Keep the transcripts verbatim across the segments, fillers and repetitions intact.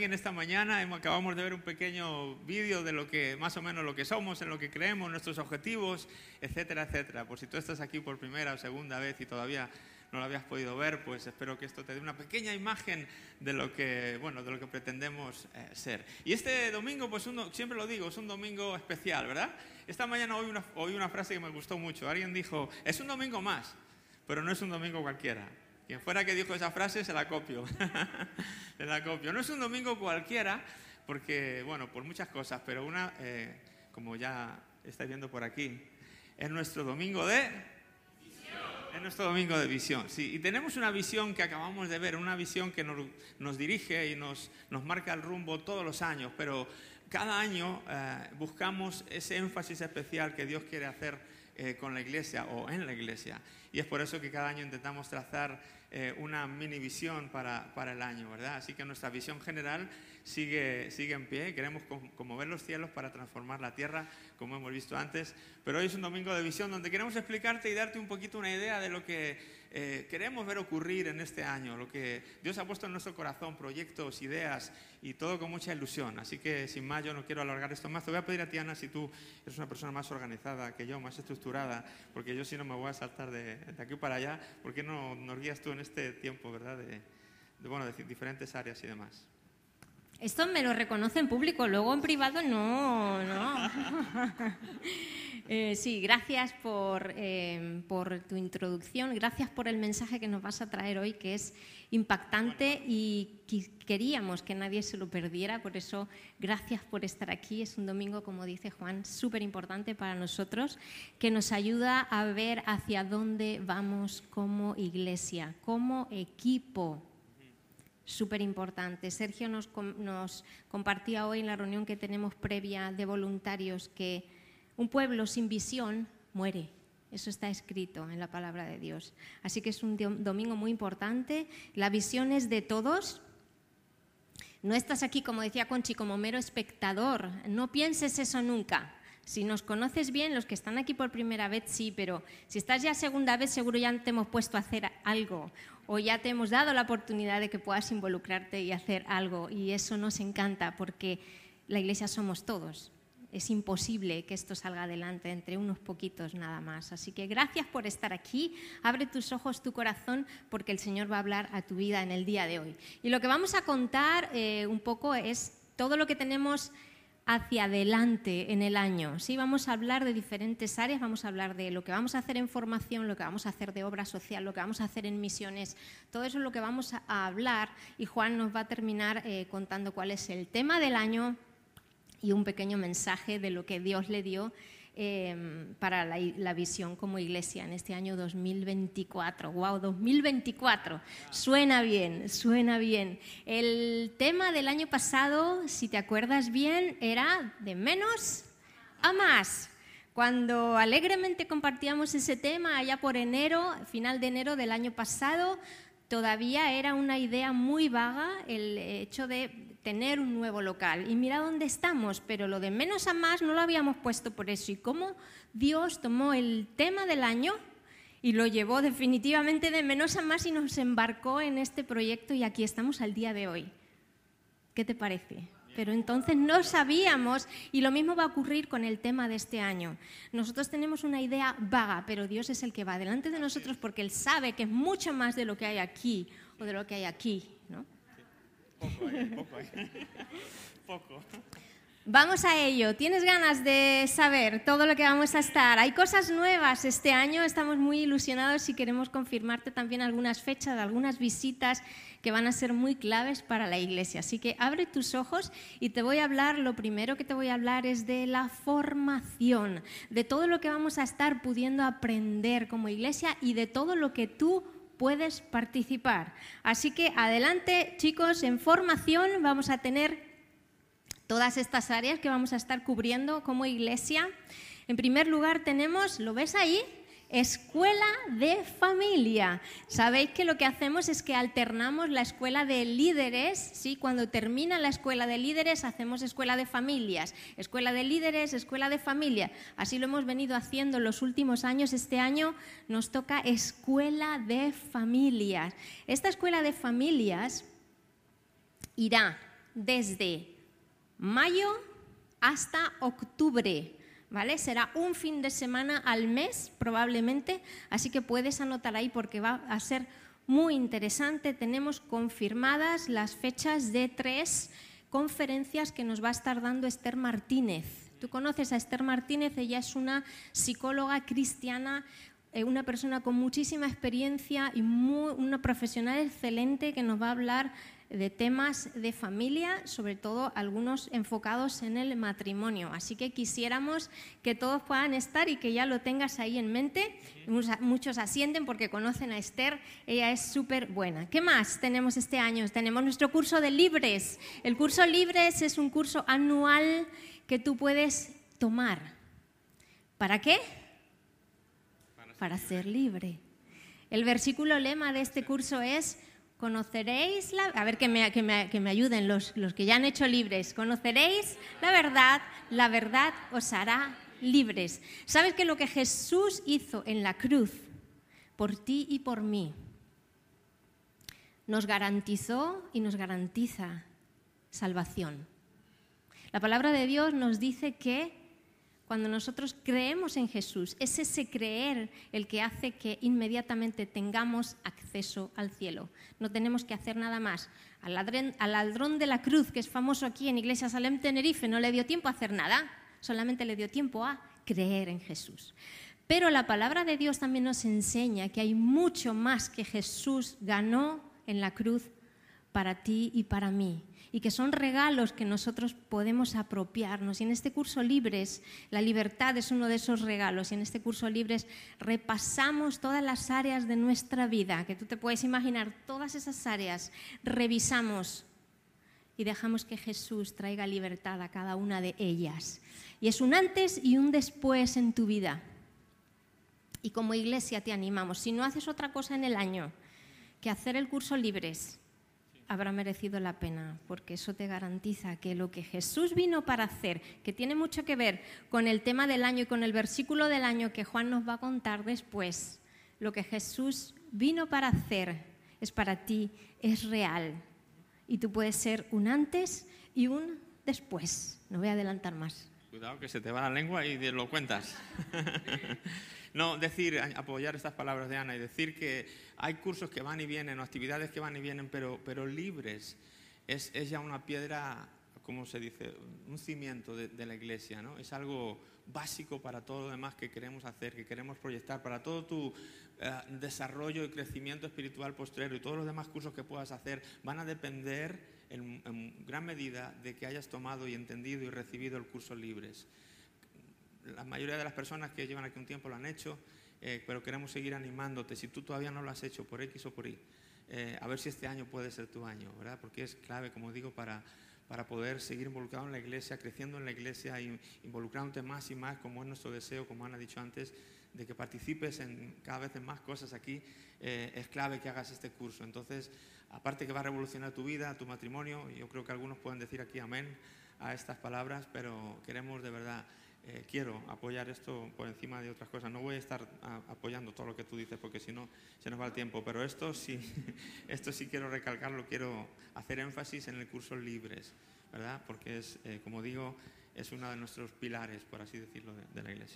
En esta mañana hemos, acabamos de ver un pequeño vídeo de lo que más o menos lo que somos, en lo que creemos, nuestros objetivos, etcétera, etcétera. Por si tú estás aquí por primera o segunda vez y todavía no lo habías podido ver, pues espero que esto te dé una pequeña imagen de lo que, bueno, de lo que pretendemos eh, ser. Y este domingo, pues uno, siempre lo digo, es un domingo especial, ¿verdad? Esta mañana oí una, oí una frase que me gustó mucho. Alguien dijo, es un domingo más, pero no es un domingo cualquiera. Quien fuera que dijo esa frase, se la copio. se la copio. No es un domingo cualquiera, porque, bueno, por muchas cosas, pero una, eh, como ya estáis viendo por aquí, es nuestro domingo de... visión. Es nuestro domingo de visión, sí. Y tenemos una visión que acabamos de ver, una visión que nos, nos dirige y nos, nos marca el rumbo todos los años, pero cada año eh, buscamos ese énfasis especial que Dios quiere hacer eh, con la iglesia o en la iglesia. Y es por eso que cada año intentamos trazar Eh, una mini visión para, para el año, ¿verdad? Así que nuestra visión general sigue, sigue en pie. Queremos como ver los cielos para transformar la tierra, como hemos visto antes. Pero hoy es un domingo de visión donde queremos explicarte y darte un poquito una idea de lo que eh, queremos ver ocurrir en este año, lo que Dios ha puesto en nuestro corazón, proyectos, ideas y todo con mucha ilusión. Así que sin más, yo no quiero alargar esto más. Te voy a pedir a ti, Ana, si tú eres una persona más organizada que yo, más estructurada, porque yo si no me voy a saltar de, de aquí para allá, ¿por qué no nos guías tú en este tiempo, ¿verdad? De, de, bueno, de diferentes áreas y demás. Esto me lo reconoce en público, luego en privado no, no. eh, sí, gracias por, eh, por tu introducción, gracias por el mensaje que nos vas a traer hoy, que es impactante y queríamos que nadie se lo perdiera, por eso gracias por estar aquí. Es un domingo, como dice Juan, súper importante para nosotros, que nos ayuda a ver hacia dónde vamos como iglesia, como equipo. Súper importante. Sergio nos, nos compartía hoy en la reunión que tenemos previa de voluntarios que un pueblo sin visión muere. Eso está escrito en la palabra de Dios. Así que es un domingo muy importante. La visión es de todos. No estás aquí, como decía Conchi, como mero espectador. No pienses eso nunca. Si nos conoces bien, los que están aquí por primera vez, sí, pero si estás ya segunda vez, seguro ya te hemos puesto a hacer algo o ya te hemos dado la oportunidad de que puedas involucrarte y hacer algo. Y eso nos encanta porque la iglesia somos todos. Es imposible que esto salga adelante entre unos poquitos nada más. Así que gracias por estar aquí. Abre tus ojos, tu corazón, porque el Señor va a hablar a tu vida en el día de hoy. Y lo que vamos a contar eh, un poco es todo lo que tenemos hacia adelante en el año. Sí, vamos a hablar de diferentes áreas, vamos a hablar de lo que vamos a hacer en formación, lo que vamos a hacer de obra social, lo que vamos a hacer en misiones, todo eso es lo que vamos a hablar y Juan nos va a terminar eh, contando cuál es el tema del año y un pequeño mensaje de lo que Dios le dio eh, para la, la visión como iglesia en este año dos mil veinticuatro. ¡Wow! dos mil veinticuatro. Suena bien, suena bien. El tema del año pasado, si te acuerdas bien, era de menos a más. Cuando alegremente compartíamos ese tema allá por enero, final de enero del año pasado, todavía era una idea muy vaga el hecho de tener un nuevo local. Y mira dónde estamos, pero lo de menos a más no lo habíamos puesto por eso. Y cómo Dios tomó el tema del año y lo llevó definitivamente de menos a más y nos embarcó en este proyecto y aquí estamos al día de hoy. ¿Qué te parece? Pero entonces no sabíamos y lo mismo va a ocurrir con el tema de este año. Nosotros tenemos una idea vaga, pero Dios es el que va delante de nosotros porque Él sabe que es mucho más de lo que hay aquí o de lo que hay aquí, ¿no? Poco, eh, poco, eh. poco. Vamos a ello. ¿Tienes ganas de saber todo lo que vamos a estar? Hay cosas nuevas este año, estamos muy ilusionados y queremos confirmarte también algunas fechas, algunas visitas que van a ser muy claves para la iglesia. Así que abre tus ojos y te voy a hablar, lo primero que te voy a hablar es de la formación, de todo lo que vamos a estar pudiendo aprender como iglesia y de todo lo que tú puedes participar. Así que adelante, chicos, en formación vamos a tener todas estas áreas que vamos a estar cubriendo como iglesia. En primer lugar tenemos, ¿lo ves ahí? Escuela de familia. Sabéis que lo que hacemos es que alternamos la escuela de líderes, ¿sí? Cuando termina la escuela de líderes hacemos escuela de familias, escuela de líderes, escuela de familia. Así lo hemos venido haciendo los últimos años. Este año nos toca escuela de familias. Esta escuela de familias irá desde mayo hasta octubre, ¿vale? Será un fin de semana al mes probablemente, así que puedes anotar ahí porque va a ser muy interesante. Tenemos confirmadas las fechas de tres conferencias que nos va a estar dando Esther Martínez. Tú conoces a Esther Martínez, ella es una psicóloga cristiana, una persona con muchísima experiencia y muy, una profesional excelente que nos va a hablar de temas de familia, sobre todo algunos enfocados en el matrimonio. Así que quisiéramos que todos puedan estar y que ya lo tengas ahí en mente. Muchos asienten porque conocen a Esther, ella es súper buena. ¿Qué más tenemos este año? Tenemos nuestro curso de Libres. El curso Libres es un curso anual que tú puedes tomar. ¿Para qué? Para ser libre. El versículo lema de este curso es: conoceréis la... A ver, que me, que me, que me ayuden los, los que ya han hecho libres. Conoceréis la verdad, la verdad os hará libres. ¿Sabes que lo que Jesús hizo en la cruz por ti y por mí nos garantizó y nos garantiza salvación? La palabra de Dios nos dice que cuando nosotros creemos en Jesús, es ese creer el que hace que inmediatamente tengamos acceso al cielo. No tenemos que hacer nada más. Al ladrón, al ladrón de la cruz, que es famoso aquí en Iglesia Salem Tenerife, no le dio tiempo a hacer nada, solamente le dio tiempo a creer en Jesús. Pero la palabra de Dios también nos enseña que hay mucho más que Jesús ganó en la cruz para ti y para mí, y que son regalos que nosotros podemos apropiarnos. Y en este curso Libres, la libertad es uno de esos regalos, y en este curso Libres repasamos todas las áreas de nuestra vida, que tú te puedes imaginar, todas esas áreas, revisamos y dejamos que Jesús traiga libertad a cada una de ellas. Y es un antes y un después en tu vida. Y como iglesia te animamos, si no haces otra cosa en el año que hacer el curso Libres, habrá merecido la pena, porque eso te garantiza que lo que Jesús vino para hacer, que tiene mucho que ver con el tema del año y con el versículo del año que Juan nos va a contar después, lo que Jesús vino para hacer es para ti, es real. Y tú puedes ser un antes y un después. No voy a adelantar más. Cuidado que se te va la lengua y lo cuentas. No, decir, apoyar estas palabras de Ana y decir que hay cursos que van y vienen o actividades que van y vienen, pero, pero libres. Es, es ya una piedra, ¿cómo se dice? Un cimiento de, de la iglesia, ¿no? Es algo básico para todo lo demás que queremos hacer, que queremos proyectar, para todo tu uh, desarrollo y crecimiento espiritual postrero, y todos los demás cursos que puedas hacer van a depender en, en gran medida de que hayas tomado y entendido y recibido el curso Libres. La mayoría de las personas que llevan aquí un tiempo lo han hecho, eh, pero queremos seguir animándote. Si tú todavía no lo has hecho por X o por Y, eh, a ver si este año puede ser tu año, ¿verdad? Porque es clave, como digo, para, para poder seguir involucrado en la iglesia, creciendo en la iglesia y involucrándote más y más, como es nuestro deseo, como Ana ha dicho antes, de que participes en cada vez en más cosas aquí. Eh, es clave que hagas este curso. Entonces, aparte que va a revolucionar tu vida, tu matrimonio, yo creo que algunos pueden decir aquí amén a estas palabras, pero queremos de verdad... Eh, quiero apoyar esto por encima de otras cosas. No voy a estar a, apoyando todo lo que tú dices porque si no se nos va el tiempo, pero esto sí, esto sí quiero recalcarlo, quiero hacer énfasis en el curso Libres, ¿verdad? Porque es, eh, como digo, es uno de nuestros pilares, por así decirlo, de, de la iglesia.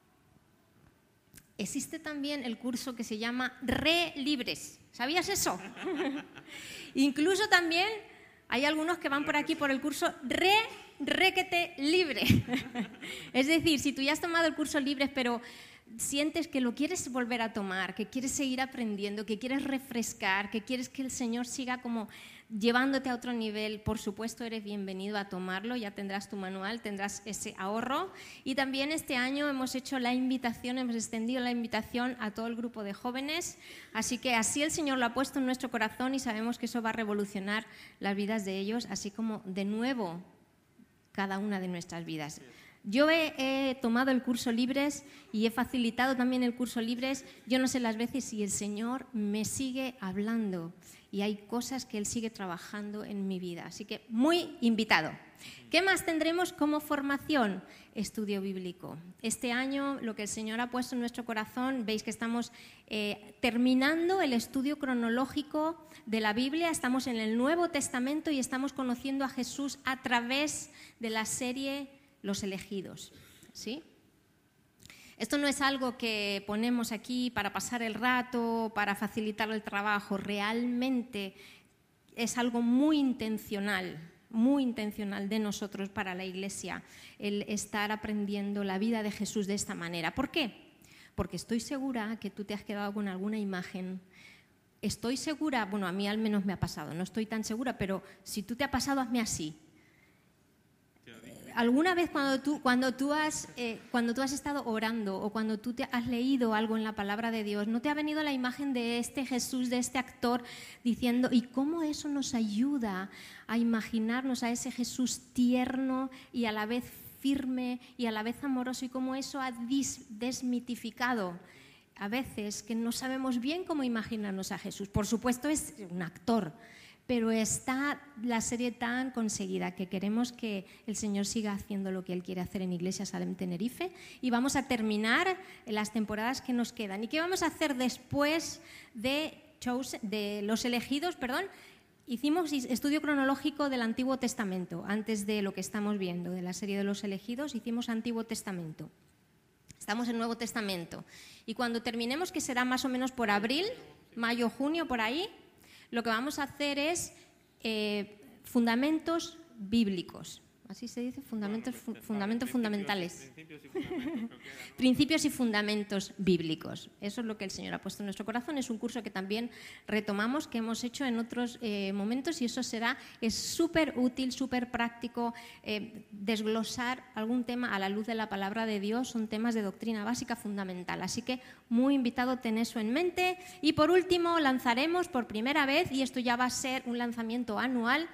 Existe también el curso que se llama Re Libres. ¿Sabías eso? Incluso también hay algunos que van por aquí por el curso Re Requete Libre. Es decir, si tú ya has tomado el curso Libres, pero sientes que lo quieres volver a tomar, que quieres seguir aprendiendo, que quieres refrescar, que quieres que el Señor siga como llevándote a otro nivel, por supuesto eres bienvenido a tomarlo, ya tendrás tu manual, tendrás ese ahorro. Y también este año hemos hecho la invitación, hemos extendido la invitación a todo el grupo de jóvenes, así que así el Señor lo ha puesto en nuestro corazón y sabemos que eso va a revolucionar las vidas de ellos, así como de nuevo cada una de nuestras vidas. Yo he, he tomado el curso Libres y he facilitado también el curso Libres. Yo no sé las veces si el Señor me sigue hablando y hay cosas que Él sigue trabajando en mi vida. Así que muy invitado. ¿Qué más tendremos como formación? Estudio bíblico. Este año lo que el Señor ha puesto en nuestro corazón, veis que estamos eh, terminando el estudio cronológico de la Biblia, estamos en el Nuevo Testamento y estamos conociendo a Jesús a través de la serie Los Elegidos, ¿sí? Esto no es algo que ponemos aquí para pasar el rato, para facilitar el trabajo, realmente es algo muy intencional, muy intencional de nosotros para la Iglesia, el estar aprendiendo la vida de Jesús de esta manera. ¿Por qué? Porque estoy segura que tú te has quedado con alguna imagen. Estoy segura, bueno, a mí al menos me ha pasado, no estoy tan segura, pero si tú te ha pasado, hazme así. ¿Alguna vez cuando tú, cuando, tú has, eh, cuando tú has estado orando o cuando tú te has leído algo en la palabra de Dios, no te ha venido la imagen de este Jesús, de este actor, diciendo, ¿y cómo eso nos ayuda a imaginarnos a ese Jesús tierno y a la vez firme y a la vez amoroso, y cómo eso ha desmitificado a veces que no sabemos bien cómo imaginarnos a Jesús? Por supuesto es un actor, pero está la serie tan conseguida que queremos que el Señor siga haciendo lo que Él quiere hacer en Iglesia Salem Tenerife, y vamos a terminar las temporadas que nos quedan. ¿Y qué vamos a hacer después de, Chosen, de Los Elegidos? Perdón, hicimos estudio cronológico del Antiguo Testamento. Antes de lo que estamos viendo, de la serie de Los Elegidos, hicimos Antiguo Testamento. Estamos en Nuevo Testamento. Y cuando terminemos, que será más o menos por abril, mayo, junio, por ahí, lo que vamos a hacer es eh, fundamentos bíblicos. Así se dice, fundamentos, fu fundamentos fundamentales. Principios y fundamentos, Principios y fundamentos bíblicos. Eso es lo que el Señor ha puesto en nuestro corazón. Es un curso que también retomamos, que hemos hecho en otros eh, momentos, y eso será, es súper útil, súper práctico, eh, desglosar algún tema a la luz de la palabra de Dios. Son temas de doctrina básica fundamental. Así que muy invitado, ten eso en mente. Y por último, lanzaremos por primera vez, y esto ya va a ser un lanzamiento anual,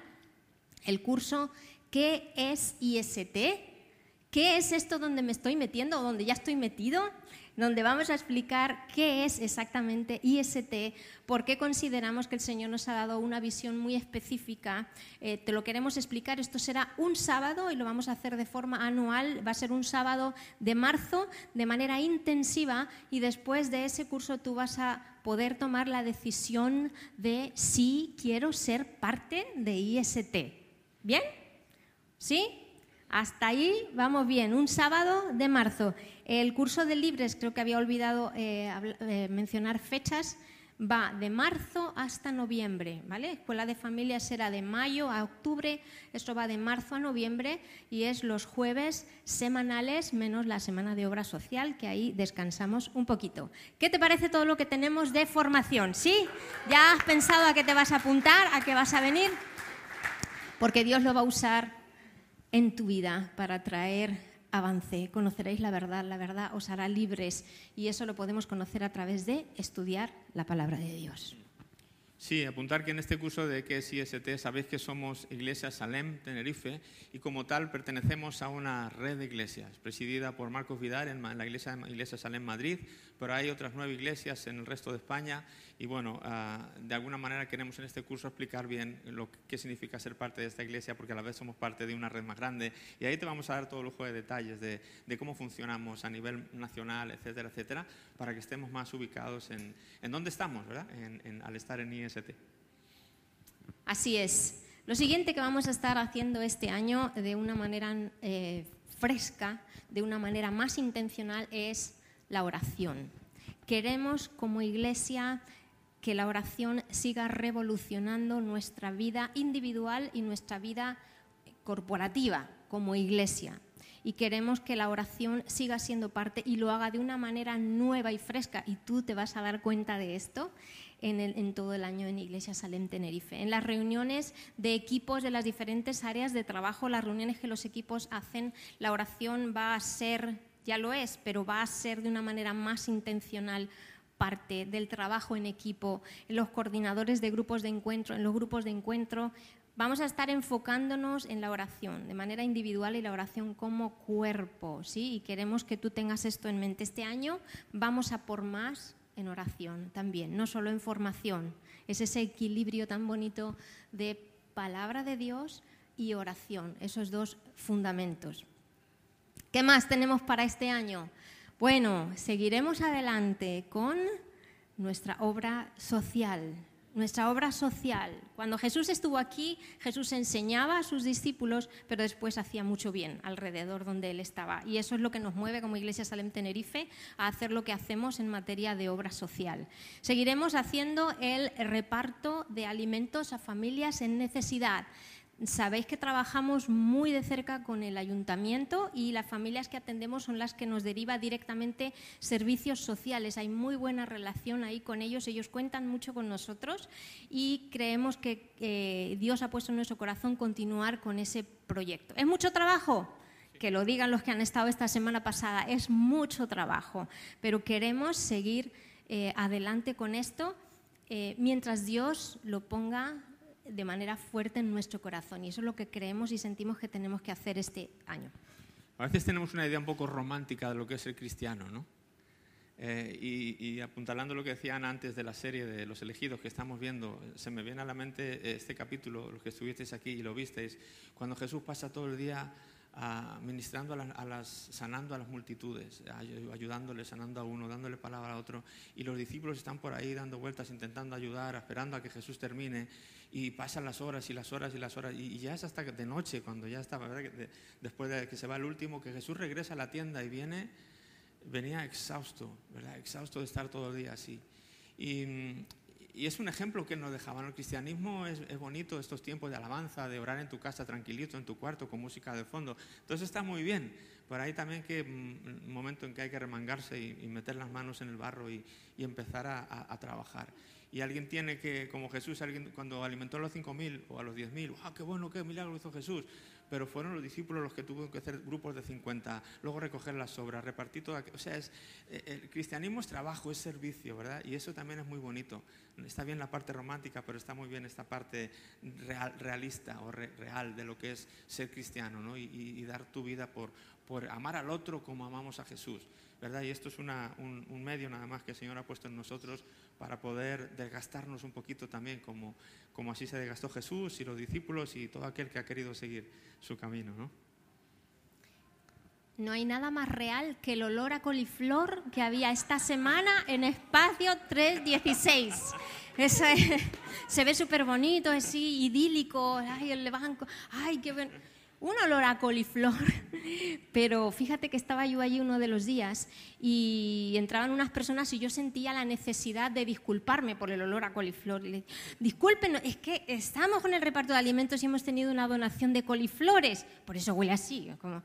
el curso ¿Qué es I S T? ¿Qué es esto donde me estoy metiendo o donde ya estoy metido? Donde vamos a explicar qué es exactamente I S T, por qué consideramos que el Señor nos ha dado una visión muy específica. Eh, te lo queremos explicar. Esto será un sábado y lo vamos a hacer de forma anual. Va a ser un sábado de marzo de manera intensiva, y después de ese curso tú vas a poder tomar la decisión de si quiero ser parte de I S T. ¿Bien? ¿Sí? Hasta ahí vamos bien. Un sábado de marzo. El curso de Libres, creo que había olvidado eh, eh, mencionar fechas, va de marzo hasta noviembre, ¿vale? Escuela de Familias será de mayo a octubre, esto va de marzo a noviembre, y es los jueves semanales menos la semana de obra social, que ahí descansamos un poquito. ¿Qué te parece todo lo que tenemos de formación? ¿Sí? ¿Ya has pensado a qué te vas a apuntar, a qué vas a venir? Porque Dios lo va a usar en tu vida para traer avance. Conoceréis la verdad, la verdad os hará libres, y eso lo podemos conocer a través de estudiar la palabra de Dios. Sí, apuntar que en este curso de ¿Qué es I S T? Sabéis que somos Iglesia Salem Tenerife, y como tal pertenecemos a una red de iglesias presidida por Marcos Vidal en la iglesia, iglesia Salem Madrid, pero hay otras nueve iglesias en el resto de España, y bueno, uh, de alguna manera queremos en este curso explicar bien lo que significa ser parte de esta iglesia, porque a la vez somos parte de una red más grande, y ahí te vamos a dar todo lujo de detalles de, de cómo funcionamos a nivel nacional, etcétera, etcétera, para que estemos más ubicados en, en dónde estamos, ¿verdad? En, en, al estar en I S T. Así es. Lo siguiente que vamos a estar haciendo este año de una manera eh, fresca, de una manera más intencional, es la oración. Queremos como iglesia que la oración siga revolucionando nuestra vida individual y nuestra vida corporativa como iglesia. Y queremos que la oración siga siendo parte y lo haga de una manera nueva y fresca, y tú te vas a dar cuenta de esto en, el, en todo el año en Iglesia Salem Tenerife. En las reuniones de equipos de las diferentes áreas de trabajo, las reuniones que los equipos hacen, la oración va a ser, ya lo es, pero va a ser de una manera más intencional parte del trabajo en equipo, en los coordinadores de grupos de encuentro, en los grupos de encuentro. Vamos a estar enfocándonos en la oración de manera individual y la oración como cuerpo, ¿sí? Y queremos que tú tengas esto en mente. Este año vamos a por más en oración también, no solo en formación. Es ese equilibrio tan bonito de palabra de Dios y oración, esos dos fundamentos. ¿Qué más tenemos para este año? Bueno, seguiremos adelante con nuestra obra social. Nuestra obra social. Cuando Jesús estuvo aquí, Jesús enseñaba a sus discípulos, pero después hacía mucho bien alrededor donde Él estaba. Y eso es lo que nos mueve como Iglesia Salem Tenerife a hacer lo que hacemos en materia de obra social. Seguiremos haciendo el reparto de alimentos a familias en necesidad. Sabéis que trabajamos muy de cerca con el ayuntamiento y las familias que atendemos son las que nos deriva directamente servicios sociales. Hay muy buena relación ahí con ellos, ellos cuentan mucho con nosotros y creemos que eh, Dios ha puesto en nuestro corazón continuar con ese proyecto. ¿Es mucho trabajo? Que lo digan los que han estado esta semana pasada, es mucho trabajo, pero queremos seguir eh, adelante con esto eh, mientras Dios lo ponga de manera fuerte en nuestro corazón, y eso es lo que creemos y sentimos que tenemos que hacer este año. A veces tenemos una idea un poco romántica de lo que es ser cristiano, ¿no? Eh, y, y apuntalando lo que decían antes de la serie de Los Elegidos que estamos viendo, se me viene a la mente este capítulo, los que estuvisteis aquí y lo visteis, cuando Jesús pasa todo el día a, ministrando a las, a las, sanando a las multitudes, ayudándoles, sanando a uno, dándole palabra a otro, y los discípulos están por ahí dando vueltas, intentando ayudar, esperando a que Jesús termine, y pasan las horas y las horas y las horas, y ya es hasta de noche, cuando ya está, ¿verdad? De, después de que se va el último, que Jesús regresa a la tienda y viene, venía exhausto, ¿verdad? Exhausto de estar todo el día así. Y, y es un ejemplo que nos dejaba. El cristianismo es, es bonito, estos tiempos de alabanza, de orar en tu casa tranquilito, en tu cuarto, con música de fondo. Entonces está muy bien, pero hay también que un momento en que hay que remangarse y, y meter las manos en el barro y, y empezar a, a, a trabajar. Y alguien tiene que, como Jesús, alguien cuando alimentó a los cinco mil o a los diez mil, ¡ah, qué bueno, qué milagro hizo Jesús! Pero fueron los discípulos los que tuvieron que hacer grupos de cincuenta, luego recoger las sobras, repartir todo. O sea, es, el cristianismo es trabajo, es servicio, ¿verdad? Y eso también es muy bonito. Está bien la parte romántica, pero está muy bien esta parte real, realista o re, real de lo que es ser cristiano, ¿no? Y, y, y dar tu vida por, por amar al otro como amamos a Jesús, ¿verdad? Y esto es una, un, un medio nada más que el Señor ha puesto en nosotros para poder desgastarnos un poquito también, como, como así se desgastó Jesús y los discípulos y todo aquel que ha querido seguir su camino, ¿no? No hay nada más real que el olor a coliflor que había esta semana en Espacio tres dieciséis. Eso es, se ve súper bonito, así idílico. Ay, el banco, ay, qué bueno. Un olor a coliflor, pero fíjate que estaba yo allí uno de los días y entraban unas personas y yo sentía la necesidad de disculparme por el olor a coliflor. Le, disculpen, es que estamos con el reparto de alimentos y hemos tenido una donación de coliflores, por eso huele así. Como...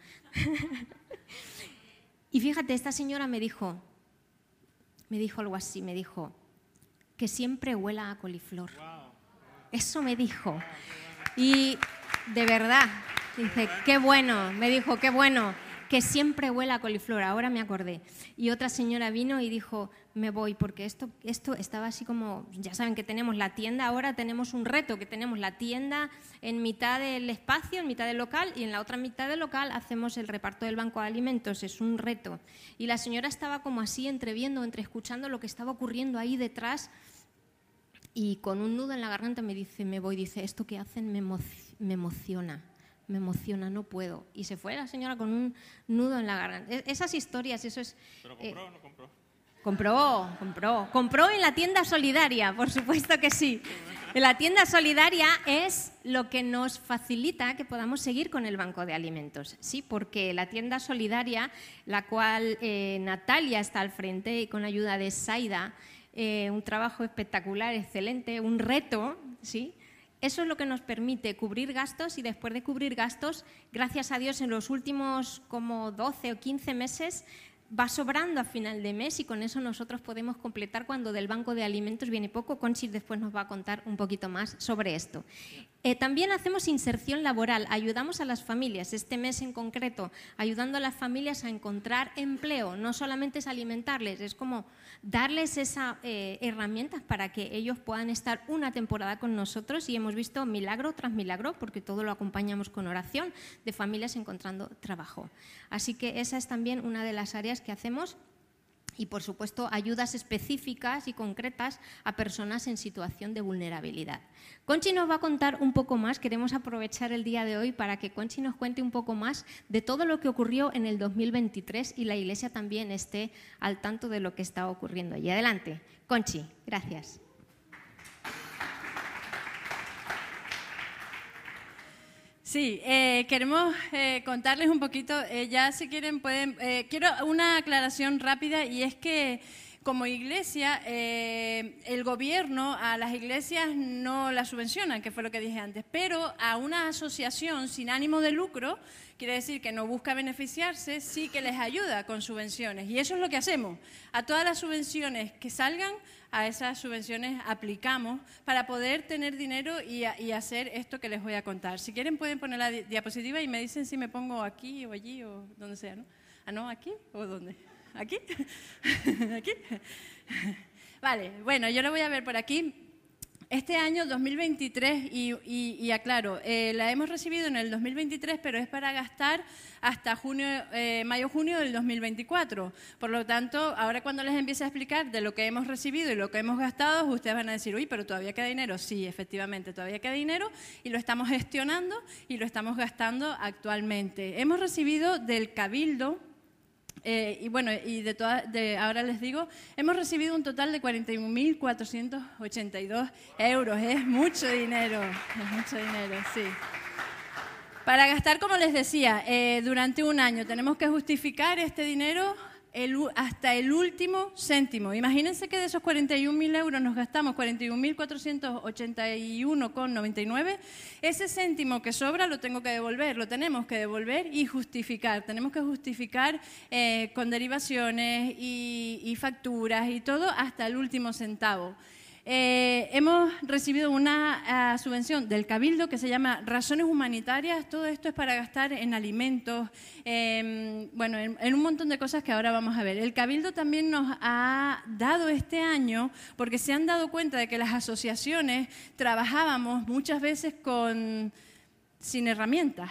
Y fíjate, esta señora me dijo, me dijo algo así, me dijo, que siempre huela a coliflor. Eso me dijo. Y de verdad... Dice, qué bueno, me dijo, qué bueno, que siempre huela a coliflor, ahora me acordé. Y otra señora vino y dijo, me voy, porque esto, esto estaba así como, ya saben que tenemos la tienda, ahora tenemos un reto, que tenemos la tienda en mitad del espacio, en mitad del local, y en la otra mitad del local hacemos el reparto del banco de alimentos, es un reto. Y la señora estaba como así, entreviendo, entre escuchando lo que estaba ocurriendo ahí detrás, y con un nudo en la garganta me dice, me voy, dice, esto que hacen me, emo me emociona. Me emociona, no puedo. Y se fue la señora con un nudo en la garganta. Esas historias, eso es... ¿Pero compró eh, o no compró? Compró, compró. Compró en la tienda solidaria, por supuesto que sí. La tienda solidaria es lo que nos facilita que podamos seguir con el banco de alimentos. Sí, porque la tienda solidaria, la cual eh, Natalia está al frente y con ayuda de Saida, eh, un trabajo espectacular, excelente, un reto, ¿sí? Eso es lo que nos permite cubrir gastos y después de cubrir gastos, gracias a Dios, en los últimos como doce o quince meses va sobrando a final de mes y con eso nosotros podemos completar cuando del banco de alimentos viene poco. Conchi después nos va a contar un poquito más sobre esto. Eh, también hacemos inserción laboral, ayudamos a las familias, este mes en concreto, ayudando a las familias a encontrar empleo, no solamente es alimentarles, es como darles esas eh, herramientas para que ellos puedan estar una temporada con nosotros y hemos visto milagro tras milagro, porque todo lo acompañamos con oración, de familias encontrando trabajo. Así que esa es también una de las áreas que hacemos. y, por supuesto, ayudas específicas y concretas a personas en situación de vulnerabilidad. Conchi nos va a contar un poco más. Queremos aprovechar el día de hoy para que Conchi nos cuente un poco más de todo lo que ocurrió en el dos mil veintitrés y la Iglesia también esté al tanto de lo que está ocurriendo allí. Adelante, Conchi. Gracias. Sí, eh, queremos eh, contarles un poquito, eh, ya si quieren pueden, eh, quiero una aclaración rápida, y es que como iglesia, eh, el gobierno a las iglesias no las subvenciona, que fue lo que dije antes, pero a una asociación sin ánimo de lucro, quiere decir que no busca beneficiarse, sí que les ayuda con subvenciones. Y eso es lo que hacemos. A todas las subvenciones que salgan, a esas subvenciones aplicamos para poder tener dinero y, a, y hacer esto que les voy a contar. Si quieren pueden poner la di diapositiva y me dicen si me pongo aquí o allí o donde sea, ¿no? Ah, no, aquí o dónde. ¿Aquí? ¿Aquí? Vale, bueno, yo lo voy a ver por aquí. Este año, dos mil veintitrés, y, y, y aclaro, eh, la hemos recibido en el dos mil veintitrés, pero es para gastar hasta junio, eh, mayo-junio del dos mil veinticuatro. Por lo tanto, ahora cuando les empiece a explicar de lo que hemos recibido y lo que hemos gastado, ustedes van a decir, uy, pero todavía queda dinero. Sí, efectivamente, todavía queda dinero y lo estamos gestionando y lo estamos gastando actualmente. Hemos recibido del Cabildo, Eh, y bueno, y de toda, de, ahora les digo, hemos recibido un total de cuarenta y un mil cuatrocientos ochenta y dos euros. Es mucho dinero, es mucho dinero, sí. Para gastar, como les decía, eh, durante un año tenemos que justificar este dinero el, hasta el último céntimo. Imagínense que de esos cuarenta y un mil euros nos gastamos cuarenta y un mil cuatrocientos ochenta y uno con noventa y nueve. Ese céntimo que sobra lo tengo que devolver, lo tenemos que devolver y justificar. Tenemos que justificar eh, con derivaciones y, y facturas y todo hasta el último centavo. Eh, hemos recibido una uh, subvención del Cabildo que se llama Razones Humanitarias. Todo esto es para gastar en alimentos, eh, bueno, en, en un montón de cosas que ahora vamos a ver. El Cabildo también nos ha dado este año, porque se han dado cuenta de que las asociaciones trabajábamos muchas veces con, sin herramientas,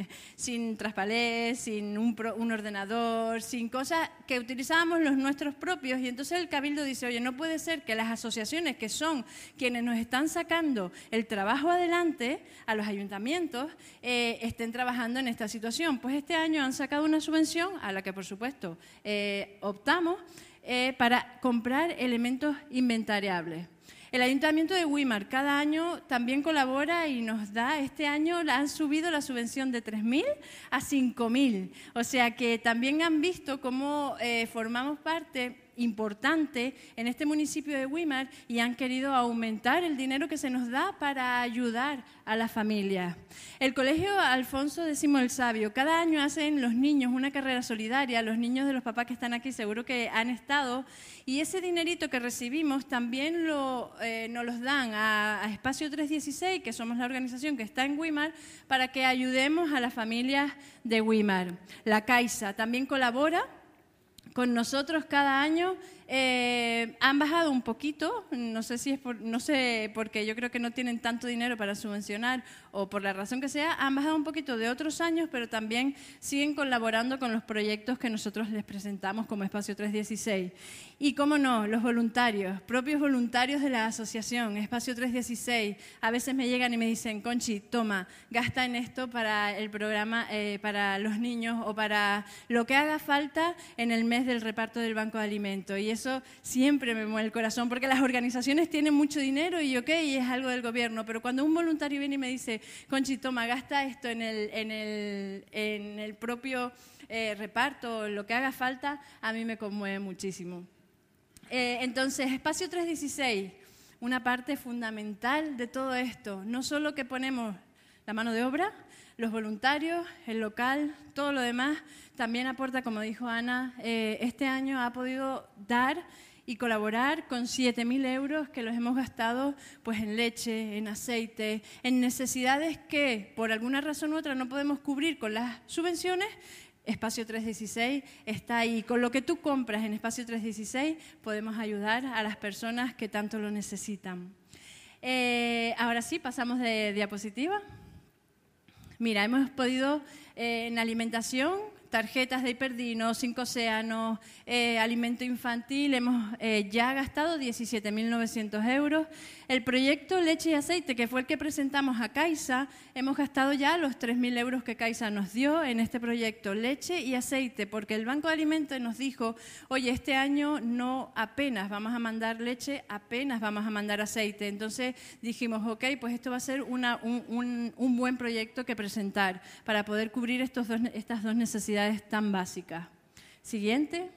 sin traspalés, sin un, pro, un ordenador, sin cosas que utilizábamos los nuestros propios. Y entonces el Cabildo dice, oye, no puede ser que las asociaciones, que son quienes nos están sacando el trabajo adelante a los ayuntamientos, eh, estén trabajando en esta situación. Pues este año han sacado una subvención a la que, por supuesto, eh, optamos eh, para comprar elementos inventariables. El Ayuntamiento de Weimar cada año también colabora y nos da, este año han subido la subvención de tres mil a cinco mil. O sea que también han visto cómo eh, formamos parte importante en este municipio de Weimar y han querido aumentar el dinero que se nos da para ayudar a las familias. El Colegio Alfonso X el Sabio, cada año hacen los niños una carrera solidaria, los niños de los papás que están aquí seguro que han estado, y ese dinerito que recibimos también lo, eh, nos los dan a, a Espacio trescientos dieciséis, que somos la organización que está en Weimar, para que ayudemos a las familias de Weimar. La Caixa también colabora con nosotros cada año. Eh, han bajado un poquito, no sé si es por, no sé, porque yo creo que no tienen tanto dinero para subvencionar o por la razón que sea, han bajado un poquito de otros años, pero también siguen colaborando con los proyectos que nosotros les presentamos como Espacio trescientos dieciséis. Y cómo no, los voluntarios, propios voluntarios de la asociación Espacio trescientos dieciséis, a veces me llegan y me dicen, Conchi, toma, gasta en esto para el programa, eh, para los niños o para lo que haga falta en el mes del reparto del Banco de Alimentos. Y eso siempre me mueve el corazón, porque las organizaciones tienen mucho dinero y ok, y es algo del gobierno, pero cuando un voluntario viene y me dice, Conchi, toma, gasta esto en el, en el, en el propio eh, reparto, lo que haga falta, a mí me conmueve muchísimo. Eh, entonces, Espacio trescientos dieciséis, una parte fundamental de todo esto, no solo que ponemos la mano de obra, los voluntarios, el local, todo lo demás, también aporta, como dijo Ana, eh, este año ha podido dar y colaborar con siete mil euros que los hemos gastado pues, en leche, en aceite, en necesidades que por alguna razón u otra no podemos cubrir con las subvenciones. Espacio trescientos dieciséis está ahí. Con lo que tú compras en Espacio trescientos dieciséis podemos ayudar a las personas que tanto lo necesitan. Eh, ahora sí, pasamos de diapositiva. Mira, hemos podido eh, en alimentación tarjetas de Hiperdino, Cinco Océanos, eh, alimento infantil, hemos eh, ya gastado diecisiete mil novecientos euros. El proyecto Leche y Aceite, que fue el que presentamos a Caixa, hemos gastado ya los tres mil euros que Caixa nos dio en este proyecto Leche y Aceite, porque el Banco de Alimentos nos dijo, oye, este año no apenas vamos a mandar leche, apenas vamos a mandar aceite. Entonces dijimos, ok, pues esto va a ser una, un, un, un buen proyecto que presentar para poder cubrir estos dos, estas dos necesidades tan básicas. Siguiente.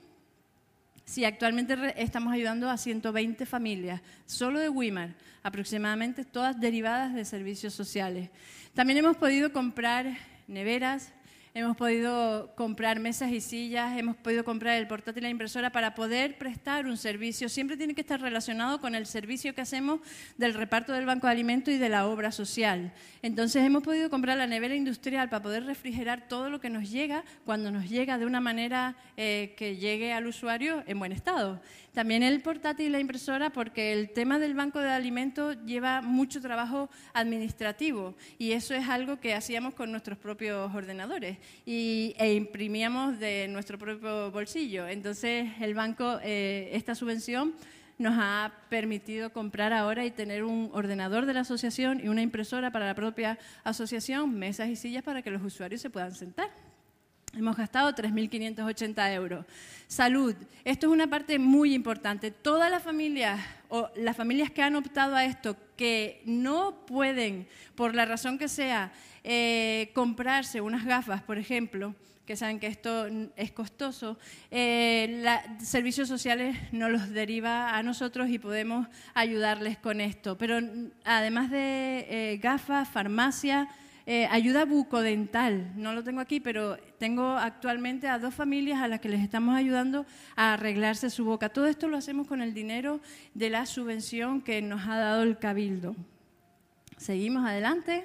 Sí, actualmente estamos ayudando a ciento veinte familias, solo de Weimar, aproximadamente todas derivadas de servicios sociales. También hemos podido comprar neveras, hemos podido comprar mesas y sillas, hemos podido comprar el portátil y la impresora para poder prestar un servicio. Siempre tiene que estar relacionado con el servicio que hacemos del reparto del Banco de Alimentos y de la obra social. Entonces hemos podido comprar la nevera industrial para poder refrigerar todo lo que nos llega cuando nos llega de una manera eh, que llegue al usuario en buen estado. También el portátil y la impresora, porque el tema del Banco de Alimentos lleva mucho trabajo administrativo y eso es algo que hacíamos con nuestros propios ordenadores y, e imprimíamos de nuestro propio bolsillo. Entonces el banco, eh, esta subvención nos ha permitido comprar ahora y tener un ordenador de la asociación y una impresora para la propia asociación, mesas y sillas para que los usuarios se puedan sentar. Hemos gastado tres mil quinientos ochenta euros. Salud. Esto es una parte muy importante. Todas las familias o las familias que han optado a esto, que no pueden, por la razón que sea, eh, comprarse unas gafas, por ejemplo, que saben que esto es costoso, eh, la, servicios sociales nos los deriva a nosotros y podemos ayudarles con esto. Pero además de eh, gafas, farmacia, Eh, ayuda bucodental, no lo tengo aquí, pero tengo actualmente a dos familias a las que les estamos ayudando a arreglarse su boca. Todo esto lo hacemos con el dinero de la subvención que nos ha dado el Cabildo. Seguimos adelante.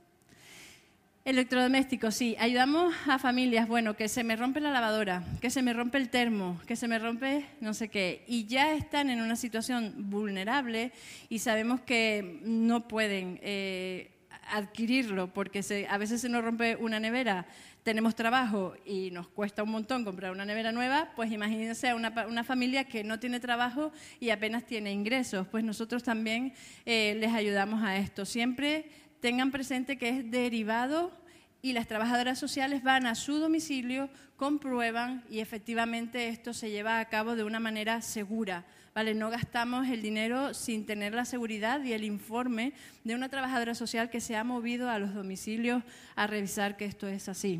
Electrodomésticos, sí, ayudamos a familias, bueno, que se me rompe la lavadora, que se me rompe el termo, que se me rompe no sé qué, y ya están en una situación vulnerable y sabemos que no pueden eh, adquirirlo porque se, a veces se nos rompe una nevera, tenemos trabajo y nos cuesta un montón comprar una nevera nueva, pues imagínense a una, una familia que no tiene trabajo y apenas tiene ingresos, pues nosotros también eh, les ayudamos a esto. Siempre tengan presente que es derivado y las trabajadoras sociales van a su domicilio, comprueban y efectivamente esto se lleva a cabo de una manera segura. ¿Vale? No gastamos el dinero sin tener la seguridad y el informe de una trabajadora social que se ha movido a los domicilios a revisar que esto es así.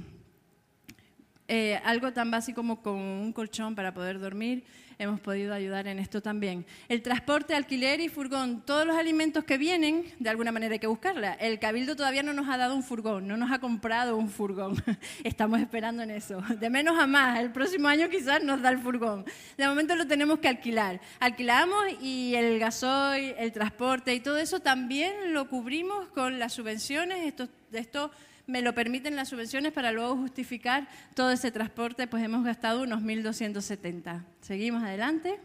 Eh, algo tan básico como con un colchón para poder dormir, hemos podido ayudar en esto también. El transporte, alquiler y furgón, todos los alimentos que vienen, de alguna manera hay que buscarla. El Cabildo todavía no nos ha dado un furgón, no nos ha comprado un furgón. Estamos esperando en eso. De menos a más, el próximo año quizás nos da el furgón. De momento lo tenemos que alquilar. Alquilamos y el gasoil, el transporte y todo eso también lo cubrimos con las subvenciones. Esto, esto me lo permiten las subvenciones para luego justificar todo ese transporte, pues hemos gastado unos mil doscientos setenta. Seguimos adelante.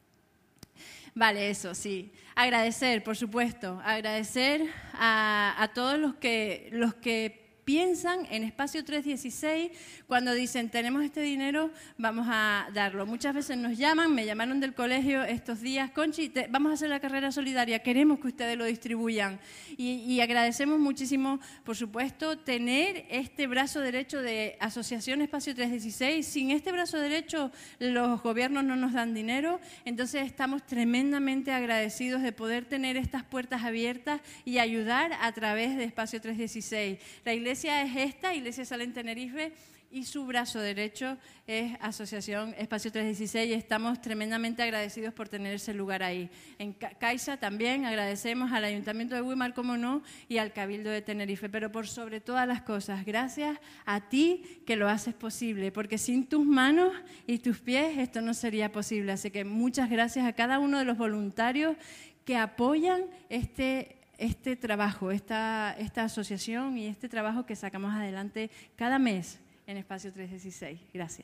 Vale, eso, sí. Agradecer, por supuesto, agradecer a, a todos los que, los que piensan en Espacio trescientos dieciséis cuando dicen tenemos este dinero, vamos a darlo. Muchas veces nos llaman, me llamaron del colegio estos días, Conchi, te, vamos a hacer la carrera solidaria, queremos que ustedes lo distribuyan. Y, y agradecemos muchísimo, por supuesto, tener este brazo derecho de Asociación Espacio trescientos dieciséis. Sin este brazo derecho los gobiernos no nos dan dinero, entonces estamos tremendamente agradecidos de poder tener estas puertas abiertas y ayudar a través de Espacio trescientos dieciséis. La Iglesia es esta, Iglesia Sal en Tenerife, y su brazo derecho es Asociación Espacio trescientos dieciséis y estamos tremendamente agradecidos por tener ese lugar ahí. En Caixa también agradecemos al Ayuntamiento de Weimar, como no, y al Cabildo de Tenerife, pero por sobre todas las cosas, gracias a ti que lo haces posible, porque sin tus manos y tus pies esto no sería posible. Así que muchas gracias a cada uno de los voluntarios que apoyan este este trabajo, esta, esta asociación y este trabajo que sacamos adelante cada mes en Espacio trescientos dieciséis. Gracias.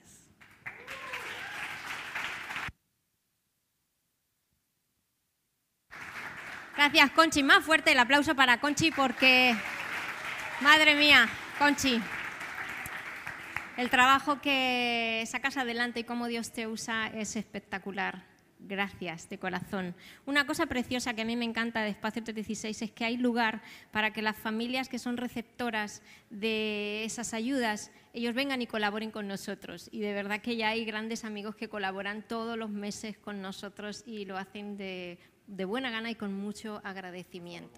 Gracias, Conchi. Más fuerte el aplauso para Conchi porque, madre mía, Conchi. El trabajo que sacas adelante y cómo Dios te usa es espectacular. Gracias, de corazón. Una cosa preciosa que a mí me encanta de Espacio trescientos dieciséis es que hay lugar para que las familias que son receptoras de esas ayudas, ellos vengan y colaboren con nosotros. Y de verdad que ya hay grandes amigos que colaboran todos los meses con nosotros y lo hacen de, de buena gana y con mucho agradecimiento.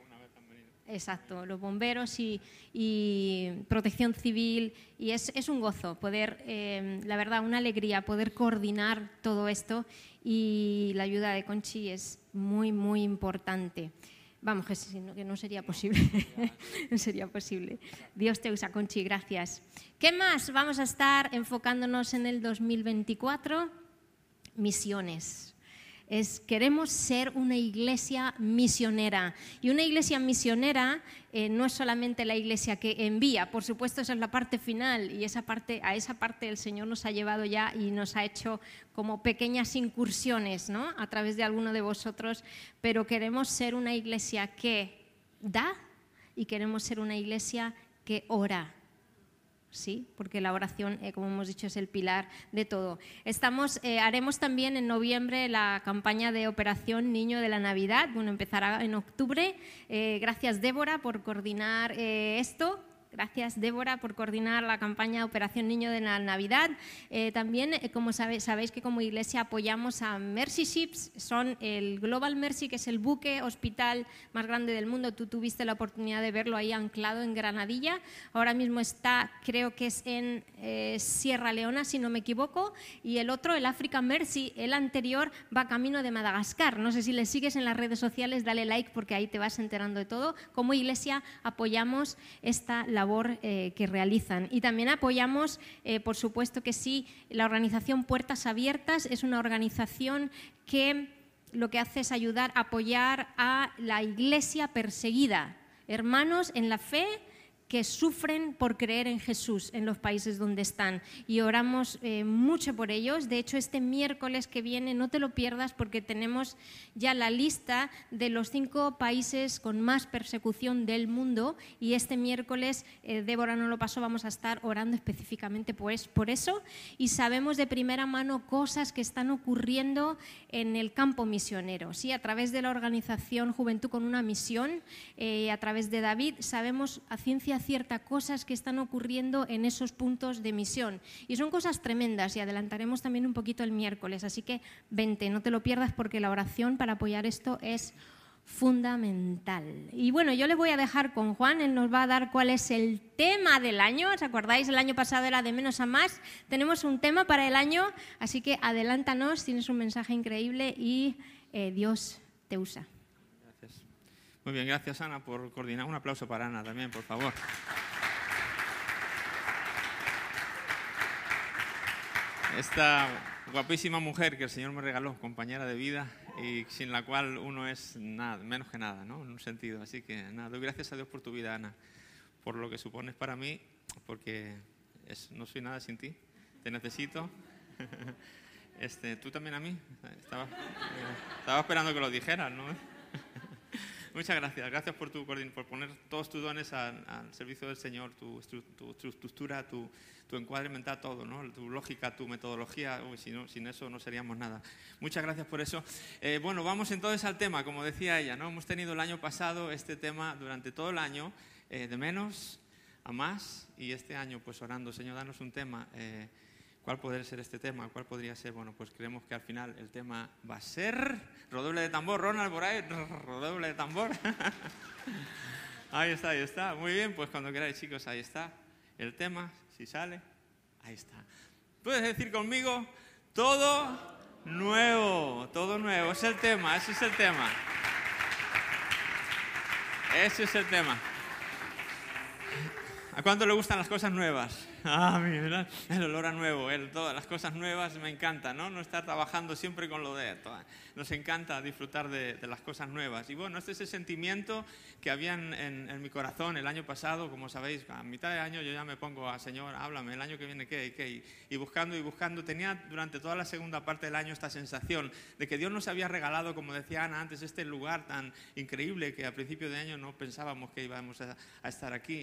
Exacto, los bomberos y, y protección civil, y es, es un gozo poder, eh, la verdad, una alegría poder coordinar todo esto, y la ayuda de Conchi es muy, muy importante. Vamos, que, si no, que no sería posible, no sería posible. Dios te usa, Conchi, gracias. ¿Qué más? Vamos a estar enfocándonos en el dos mil veinticuatro, misiones. Es, queremos ser una iglesia misionera. Y una iglesia misionera eh, no es solamente la iglesia que envía, por supuesto esa es la parte final, y esa parte, a esa parte el Señor nos ha llevado ya y nos ha hecho como pequeñas incursiones, ¿no?, a través de alguno de vosotros, pero queremos ser una iglesia que da y queremos ser una iglesia que ora. Sí, porque la oración, eh, como hemos dicho, es el pilar de todo. Estamos, eh, haremos también en noviembre la campaña de Operación Niño de la Navidad. Bueno, empezará en octubre. Eh, gracias, Débora, por coordinar eh, esto. Gracias, Débora, por coordinar la campaña Operación Niño de la Navidad. Eh, también, eh, como sabe, sabéis que como iglesia apoyamos a Mercy Ships, son el Global Mercy, que es el buque hospital más grande del mundo. Tú tuviste la oportunidad de verlo ahí anclado en Granadilla. Ahora mismo está, creo que es en eh, Sierra Leona, si no me equivoco. Y el otro, el Africa Mercy, el anterior, va camino de Madagascar. No sé si le sigues en las redes sociales, dale like porque ahí te vas enterando de todo. Como iglesia apoyamos esta labor Eh, que realizan. Y también apoyamos, eh, por supuesto que sí, la organización Puertas Abiertas. Es una organización que lo que hace es ayudar, apoyar a la iglesia perseguida, hermanos en la fe que sufren por creer en Jesús en los países donde están, y oramos eh, mucho por ellos. De hecho, este miércoles que viene, no te lo pierdas porque tenemos ya la lista de los cinco países con más persecución del mundo, y este miércoles, eh, Débora no lo pasó, vamos a estar orando específicamente pues, por eso, y sabemos de primera mano cosas que están ocurriendo en el campo misionero. ¿Sí? A través de la organización Juventud con una Misión, eh, a través de David, sabemos a ciencia ciertas cosas que están ocurriendo en esos puntos de misión, y son cosas tremendas, y adelantaremos también un poquito el miércoles, así que vente, no te lo pierdas porque la oración para apoyar esto es fundamental. Y bueno, yo le voy a dejar con Juan, él nos va a dar cuál es el tema del año. ¿Os acordáis? El año pasado era de menos a más. Tenemos un tema para el año, así que adelántanos, tienes un mensaje increíble y eh, Dios te usa. Muy bien, gracias Ana por coordinar. Un aplauso para Ana también, por favor. Esta guapísima mujer que el Señor me regaló, compañera de vida, y sin la cual uno es nada, menos que nada, ¿no? En un sentido. Así que nada, doy gracias a Dios por tu vida, Ana, por lo que supones para mí, porque es, no soy nada sin ti, te necesito. Este, tú también a mí. Estaba, estaba esperando que lo dijeras, ¿no? Muchas gracias. Gracias por, tu, por poner todos tus dones al, al servicio del Señor, tu, tu, tu, tu estructura, tu, tu encuadre mental, todo, ¿no? Tu lógica, tu metodología. Uy, si no, sin eso no seríamos nada. Muchas gracias por eso. Eh, bueno, vamos entonces al tema, como decía ella, ¿no? Hemos tenido el año pasado este tema durante todo el año, eh, de menos a más, y este año pues orando, Señor, danos un tema. Eh, ¿Cuál podría ser este tema? ¿Cuál podría ser? Bueno, pues creemos que al final el tema va a ser... Redoble de tambor, Ronald, por ahí. Redoble de tambor. Ahí está, ahí está. Muy bien, pues cuando queráis, chicos, ahí está. El tema, si sale, ahí está. Puedes decir conmigo, todo nuevo, todo nuevo. Ese es el tema, ese es el tema. Ese es el tema. ¿A cuánto le gustan las cosas nuevas? Ah, mira, el olor a nuevo, el, todas las cosas nuevas me encanta, ¿no? No estar trabajando siempre con lo de... Toda. Nos encanta disfrutar de, de las cosas nuevas. Y bueno, este es el sentimiento que había en, en, en mi corazón el año pasado. Como sabéis, a mitad de año yo ya me pongo a Señor, háblame, el año que viene qué, qué. Y, y buscando y buscando. Tenía durante toda la segunda parte del año esta sensación de que Dios nos había regalado, como decía Ana antes, este lugar tan increíble que a principio de año no pensábamos que íbamos a, a estar aquí.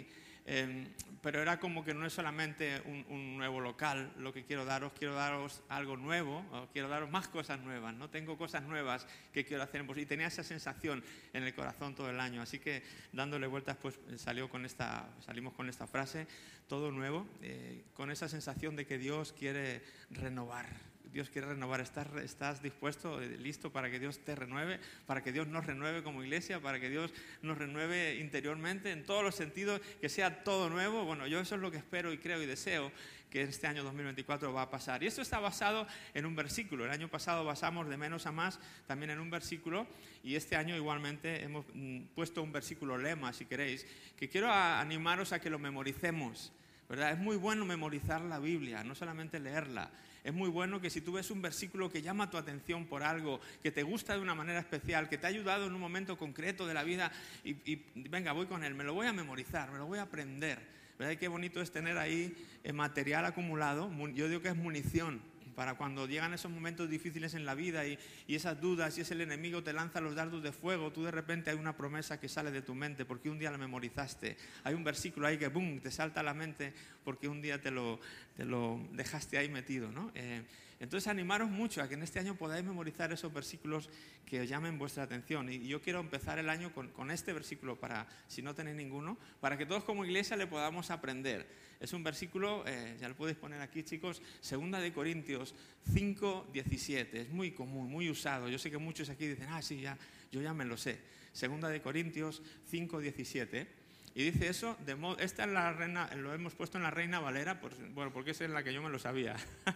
Eh, pero era como que no es solamente un, un nuevo local lo que quiero daros, quiero daros algo nuevo, quiero daros más cosas nuevas, ¿no? Tengo cosas nuevas que quiero hacer en vosotros. Y tenía esa sensación en el corazón todo el año, así que dándole vueltas pues salió con esta, salimos con esta frase, todo nuevo, eh, con esa sensación de que Dios quiere renovar. Dios quiere renovar. ¿Estás, estás dispuesto, listo para que Dios te renueve? Para que Dios nos renueve como iglesia, para que Dios nos renueve interiormente, en todos los sentidos, que sea todo nuevo. Bueno, yo eso es lo que espero y creo y deseo que este año dos mil veinticuatro va a pasar. Y esto está basado en un versículo. El año pasado basamos de menos a más también en un versículo, y este año igualmente hemos mm, puesto un versículo lema, si queréis, que quiero a, animaros a que lo memoricemos, ¿verdad? Es muy bueno memorizar la Biblia, no solamente leerla. Es muy bueno que si tú ves un versículo que llama tu atención por algo, que te gusta de una manera especial, que te ha ayudado en un momento concreto de la vida, y, y venga, voy con él, me lo voy a memorizar, me lo voy a aprender. ¿Verdad? Qué bonito es tener ahí eh, material acumulado. Yo digo que es munición para cuando llegan esos momentos difíciles en la vida y, y esas dudas, y es el enemigo te lanza los dardos de fuego, tú de repente hay una promesa que sale de tu mente porque un día la memorizaste. Hay un versículo ahí que boom, te salta a la mente porque un día te lo, te lo dejaste ahí metido, ¿no? Eh, entonces animaros mucho a que en este año podáis memorizar esos versículos que os llamen vuestra atención. Y yo quiero empezar el año con, con este versículo, para, si no tenéis ninguno, para que todos como iglesia le podamos aprender. Es un versículo, eh, ya lo podéis poner aquí, chicos, Segunda de Corintios cinco, diecisiete. Es muy común, muy usado. Yo sé que muchos aquí dicen, ah, sí, ya, yo ya me lo sé. Segunda de Corintios cinco, diecisiete. Y dice eso, de modo, esta es la reina, lo hemos puesto en la Reina Valera, por, bueno, porque esa es la que yo me lo sabía.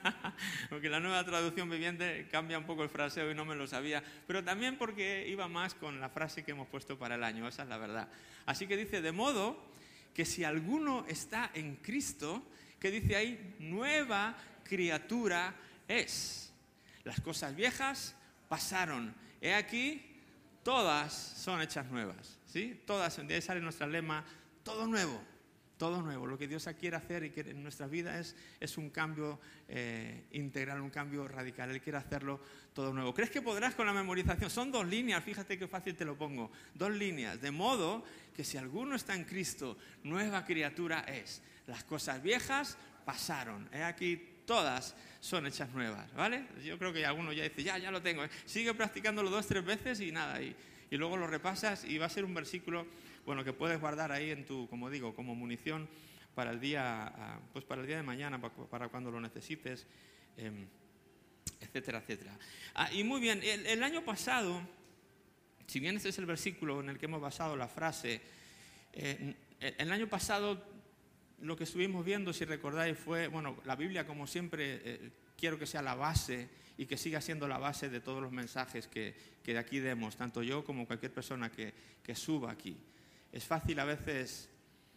Porque la Nueva Traducción Viviente cambia un poco el fraseo y no me lo sabía. Pero también porque iba más con la frase que hemos puesto para el año, esa es la verdad. Así que dice, de modo que si alguno está en Cristo, que dice ahí, nueva criatura es. Las cosas viejas pasaron. He aquí, todas son hechas nuevas. ¿Sí? Todas, de ahí sale nuestra lema, todo nuevo, todo nuevo. Lo que Dios quiere hacer y que en nuestra vida es, es un cambio eh, integral, un cambio radical. Él quiere hacerlo todo nuevo. ¿Crees que podrás con la memorización? Son dos líneas, fíjate qué fácil te lo pongo. Dos líneas, de modo que si alguno está en Cristo, nueva criatura es. Las cosas viejas pasaron. He aquí, todas son hechas nuevas, ¿vale? Yo creo que alguno ya dice, ya, ya lo tengo. ¿eh? Sigue practicándolo dos, tres veces y nada, y... y luego lo repasas y va a ser un versículo, bueno, que puedes guardar ahí en tu, como digo, como munición para el día, pues para el día de mañana, para cuando lo necesites, eh, etcétera, etcétera. Ah, y muy bien, el, el año pasado, si bien este es el versículo en el que hemos basado la frase, eh, el año pasado lo que estuvimos viendo, si recordáis, fue, bueno, la Biblia como siempre, eh, quiero que sea la base y que siga siendo la base de todos los mensajes que, que de aquí demos, tanto yo como cualquier persona que, que suba aquí. Es fácil a veces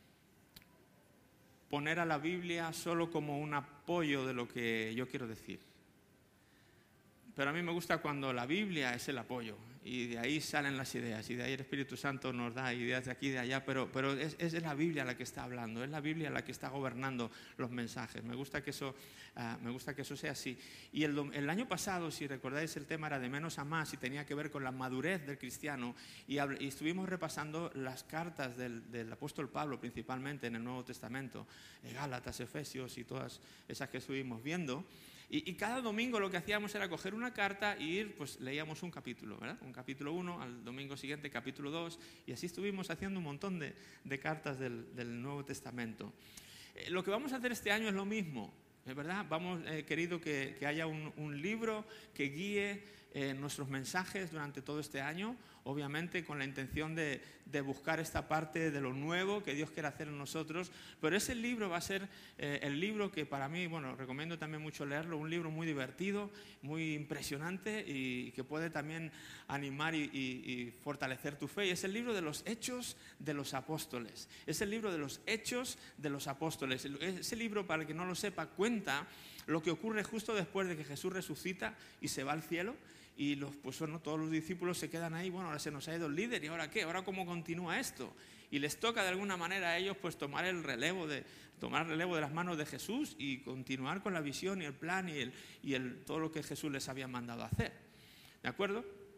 poner a la Biblia solo como un apoyo de lo que yo quiero decir. Pero a mí me gusta cuando la Biblia es el apoyo y de ahí salen las ideas y de ahí el Espíritu Santo nos da ideas de aquí y de allá, pero, pero es, es la Biblia la que está hablando, es la Biblia la que está gobernando los mensajes. Me gusta que eso, uh, me gusta que eso sea así. Y el, el año pasado, si recordáis, el tema era de menos a más y tenía que ver con la madurez del cristiano y, y estuvimos repasando las cartas del, del apóstol Pablo principalmente en el Nuevo Testamento, Gálatas, Efesios y todas esas que estuvimos viendo. Y, y cada domingo lo que hacíamos era coger una carta y ir, pues leíamos un capítulo, ¿verdad? Un capítulo uno, al domingo siguiente capítulo dos, y así estuvimos haciendo un montón de, de cartas del, del Nuevo Testamento. Eh, lo que vamos a hacer este año es lo mismo, ¿es verdad? Vamos, eh, querido, que, que haya un, un libro que guíe eh, nuestros mensajes durante todo este año, obviamente con la intención de, de buscar esta parte de lo nuevo que Dios quiere hacer en nosotros, pero ese libro va a ser eh, el libro que para mí, bueno, recomiendo también mucho leerlo, un libro muy divertido, muy impresionante y que puede también animar y, y, y fortalecer tu fe, y es el libro de los Hechos de los Apóstoles. Es el libro de los Hechos de los Apóstoles. Ese libro, para el que no lo sepa, cuenta lo que ocurre justo después de que Jesús resucita y se va al cielo. Y los, pues bueno, todos los discípulos se quedan ahí, bueno, ahora se nos ha ido el líder, ¿y ahora qué? ¿Ahora cómo continúa esto? Y les toca de alguna manera a ellos pues tomar el relevo de, tomar el relevo de las manos de Jesús y continuar con la visión y el plan y, el, y el, todo lo que Jesús les había mandado a hacer. ¿De acuerdo?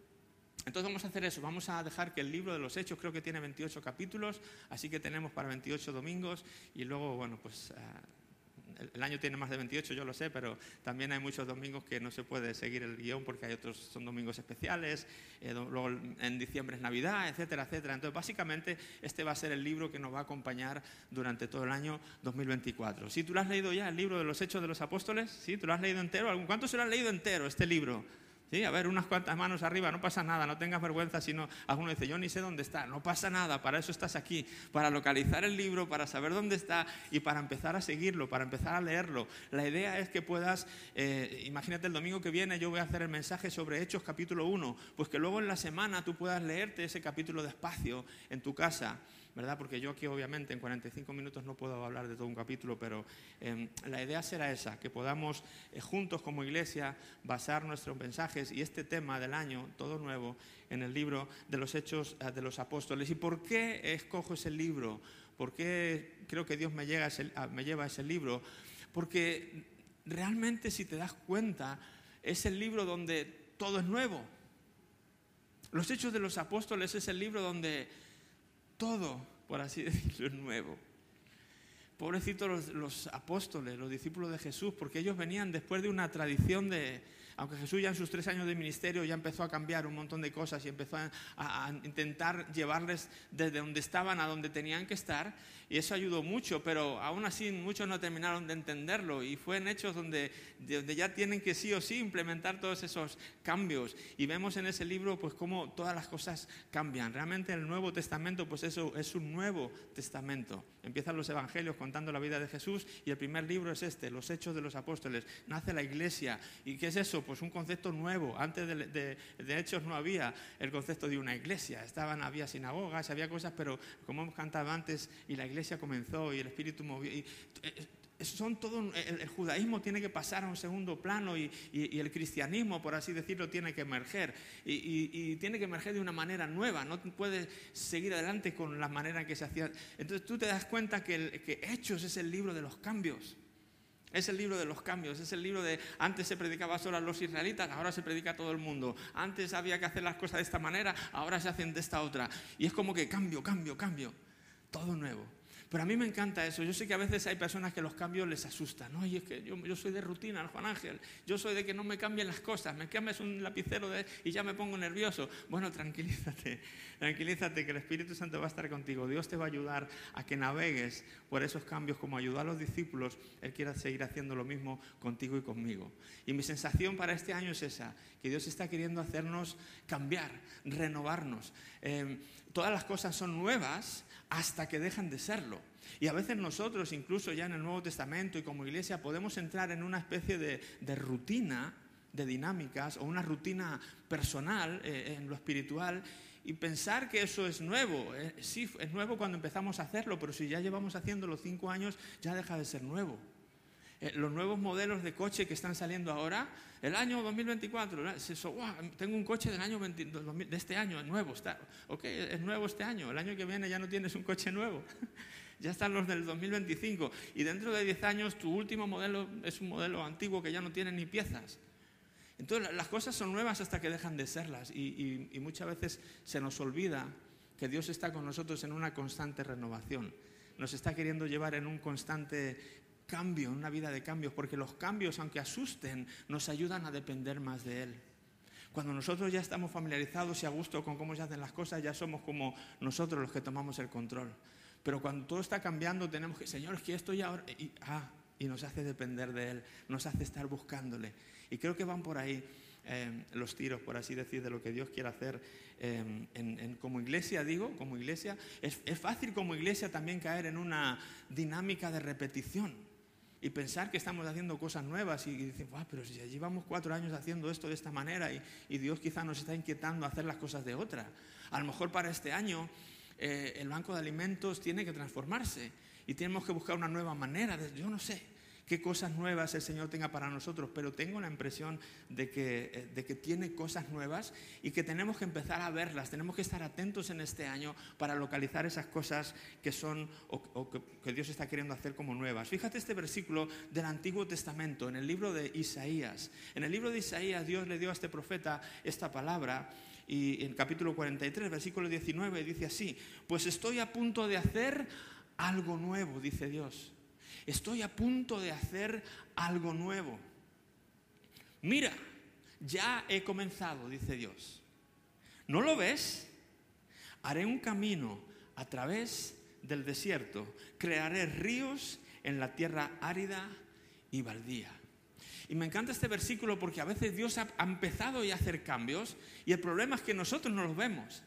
Entonces vamos a hacer eso, vamos a dejar que el libro de los Hechos, creo que tiene veintiocho capítulos, así que tenemos para veintiocho domingos y luego, bueno, pues uh, el, el año tiene más de veintiocho, yo lo sé, pero también hay muchos domingos que no se puede seguir el guión porque hay otros, son domingos especiales, eh, luego en diciembre es Navidad, etcétera, etcétera. Entonces básicamente este va a ser el libro que nos va a acompañar durante todo el año dos mil veinticuatro. ¿Sí, tú lo has leído ya, el libro de los Hechos de los Apóstoles? ¿Sí? ¿Tú lo has leído entero? ¿Cuántos se lo han leído entero este libro? Sí, a ver, unas cuantas manos arriba, no pasa nada, no tengas vergüenza si no, alguno dice, yo ni sé dónde está, no pasa nada, para eso estás aquí, para localizar el libro, para saber dónde está y para empezar a seguirlo, para empezar a leerlo. La idea es que puedas, eh, imagínate el domingo que viene yo voy a hacer el mensaje sobre Hechos capítulo uno, pues que luego en la semana tú puedas leerte ese capítulo despacio en tu casa, ¿verdad? Porque yo aquí obviamente en cuarenta y cinco minutos no puedo hablar de todo un capítulo, pero eh, la idea será esa, que podamos eh, juntos como iglesia basar nuestros mensajes y este tema del año, todo nuevo, en el libro de los Hechos eh, de los Apóstoles. ¿Y por qué escojo ese libro? ¿Por qué creo que Dios me, llega a ese, a, me lleva a ese libro? Porque realmente, si te das cuenta, es el libro donde todo es nuevo. Los Hechos de los Apóstoles es el libro donde todo, por así decirlo, es nuevo. Pobrecitos los, los apóstoles, los discípulos de Jesús, porque ellos venían después de una tradición de, aunque Jesús ya en sus tres años de ministerio ya empezó a cambiar un montón de cosas y empezó a, a, a intentar llevarles desde donde estaban a donde tenían que estar, y eso ayudó mucho, pero aún así muchos no terminaron de entenderlo, y fue en Hechos donde, donde ya tienen que sí o sí implementar todos esos cambios, y vemos en ese libro pues cómo todas las cosas cambian. Realmente el Nuevo Testamento pues eso es un Nuevo Testamento. Empiezan los evangelios contando la vida de Jesús y el primer libro es este, los Hechos de los Apóstoles. Nace la iglesia. ¿Y qué es eso? Pues un concepto nuevo. Antes de, de, de Hechos no había el concepto de una iglesia. Estaban, había sinagogas, había cosas, pero como hemos cantado antes, y la iglesia comenzó y el Espíritu movió. Y, son todo, el, el judaísmo tiene que pasar a un segundo plano y, y, y el cristianismo, por así decirlo, tiene que emerger y, y, y tiene que emerger de una manera nueva. No puedes seguir adelante con la manera en que se hacía. Entonces tú te das cuenta que, el, que Hechos es el libro de los cambios. Es el libro de los cambios, es el libro de antes se predicaba solo a los israelitas, ahora se predica a todo el mundo. Antes había que hacer las cosas de esta manera, ahora se hacen de esta otra. Y es como que cambio, cambio, cambio, todo nuevo. Pero a mí me encanta eso. Yo sé que a veces hay personas que los cambios les asustan. Oye, es que yo, yo soy de rutina, Juan Ángel. Yo soy de que no me cambien las cosas. Me cambias un lapicero de, y ya me pongo nervioso. Bueno, tranquilízate. Tranquilízate que el Espíritu Santo va a estar contigo. Dios te va a ayudar a que navegues por esos cambios como ayudó a los discípulos. Él quiere seguir haciendo lo mismo contigo y conmigo. Y mi sensación para este año es esa, que Dios está queriendo hacernos cambiar, renovarnos. Eh, todas las cosas son nuevas hasta que dejan de serlo. Y a veces nosotros, incluso ya en el Nuevo Testamento y como iglesia, podemos entrar en una especie de, de rutina, de dinámicas, o una rutina personal eh, en lo espiritual, y pensar que eso es nuevo. Eh, sí, es nuevo cuando empezamos a hacerlo, pero si ya llevamos haciéndolo cinco años, ya deja de ser nuevo. Eh, los nuevos modelos de coche que están saliendo ahora, el año dos mil veinticuatro, es eso, wow, tengo un coche del año veinte, de este año, es nuevo, está, ok, es nuevo este año, el año que viene ya no tienes un coche nuevo, ya están los del dos mil veinticinco, y dentro de diez años tu último modelo es un modelo antiguo que ya no tiene ni piezas. Entonces las cosas son nuevas hasta que dejan de serlas, y, y, y muchas veces se nos olvida que Dios está con nosotros en una constante renovación, nos está queriendo llevar en un constante cambio, una vida de cambios, porque los cambios, aunque asusten, nos ayudan a depender más de Él. Cuando nosotros ya estamos familiarizados y a gusto con cómo se hacen las cosas, ya somos como nosotros los que tomamos el control. Pero cuando todo está cambiando, tenemos que, Señor, es que esto ya ahora, y, ah, y nos hace depender de Él, nos hace estar buscándole. Y creo que van por ahí eh, los tiros, por así decir, de lo que Dios quiere hacer eh, en, en, como iglesia, digo, como iglesia. Es, es fácil como iglesia también caer en una dinámica de repetición. Y pensar que estamos haciendo cosas nuevas y, y decir, wow, pero si llevamos cuatro años haciendo esto de esta manera y, y Dios quizá nos está inquietando a hacer las cosas de otra. A lo mejor para este año eh, el banco de alimentos tiene que transformarse y tenemos que buscar una nueva manera. De, yo no sé qué cosas nuevas el Señor tenga para nosotros, pero tengo la impresión de que, de que tiene cosas nuevas y que tenemos que empezar a verlas, tenemos que estar atentos en este año para localizar esas cosas que son o, o que, que Dios está queriendo hacer como nuevas. Fíjate este versículo del Antiguo Testamento, en el libro de Isaías. En el libro de Isaías Dios le dio a este profeta esta palabra Y en capítulo cuarenta y tres, versículo diecinueve, dice así: pues estoy a punto de hacer algo nuevo, dice Dios. Estoy a punto de hacer algo nuevo. Mira, ya he comenzado, dice Dios. ¿No lo ves? Haré un camino a través del desierto. Crearé ríos en la tierra árida y baldía. Y me encanta este versículo porque a veces Dios ha, ha empezado ya a hacer cambios y el problema es que nosotros no los vemos.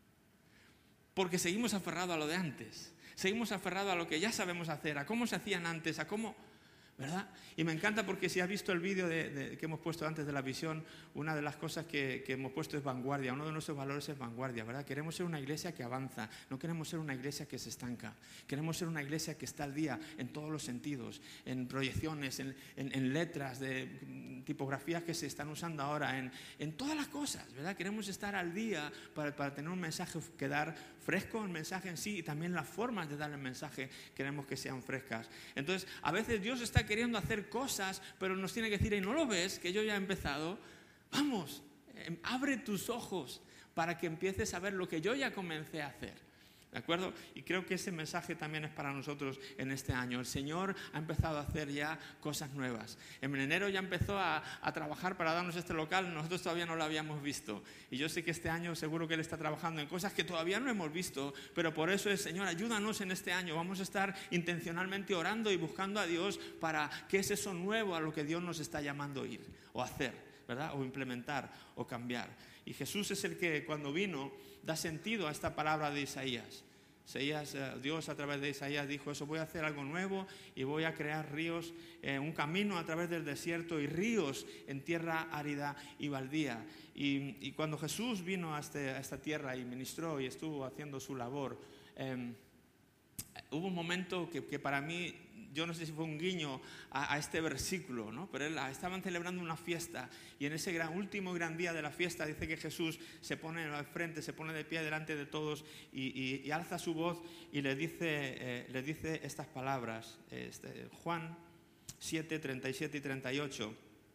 Porque seguimos aferrados a lo de antes. Seguimos aferrados a lo que ya sabemos hacer, a cómo se hacían antes, a cómo... ¿verdad? Y me encanta porque si has visto el vídeo de, de, que hemos puesto antes de la visión, una de las cosas que, que hemos puesto es vanguardia. Uno de nuestros valores es vanguardia, ¿verdad? Queremos ser una iglesia que avanza, no queremos ser una iglesia que se estanca. Queremos ser una iglesia que está al día en todos los sentidos, en proyecciones, en, en, en letras, de tipografías que se están usando ahora, en, en todas las cosas, ¿verdad? Queremos estar al día para, para tener un mensaje que dar fresco, el mensaje en sí, y también las formas de dar el mensaje queremos que sean frescas. Entonces, a veces Dios está queriendo hacer cosas, pero nos tiene que decir: ¿y no lo ves que yo ya he empezado? Vamos, eh, abre tus ojos para que empieces a ver lo que yo ya comencé a hacer. ¿De acuerdo? Y creo que ese mensaje también es para nosotros en este año. El Señor ha empezado a hacer ya cosas nuevas. En enero ya empezó a, a trabajar para darnos este local. Nosotros todavía no lo habíamos visto. Y yo sé que este año seguro que Él está trabajando en cosas que todavía no hemos visto. Pero por eso es: Señor, ayúdanos en este año. Vamos a estar intencionalmente orando y buscando a Dios para qué es eso nuevo a lo que Dios nos está llamando a ir o hacer, ¿verdad? O implementar o cambiar. Y Jesús es el que cuando vino da sentido a esta palabra de Isaías. Isaías, Dios a través de Isaías dijo eso: voy a hacer algo nuevo y voy a crear ríos, eh, un camino a través del desierto y ríos en tierra árida y baldía. Y, y cuando Jesús vino a, este, a esta tierra y ministró y estuvo haciendo su labor, eh, hubo un momento que, que para mí, yo no sé si fue un guiño a, a este versículo, ¿no? Pero él, estaban celebrando una fiesta y en ese gran, último gran día de la fiesta dice que Jesús se pone al frente, se pone de pie delante de todos y, y, y alza su voz y le dice, eh, le dice estas palabras. Este, Juan siete, treinta y siete y treinta y ocho.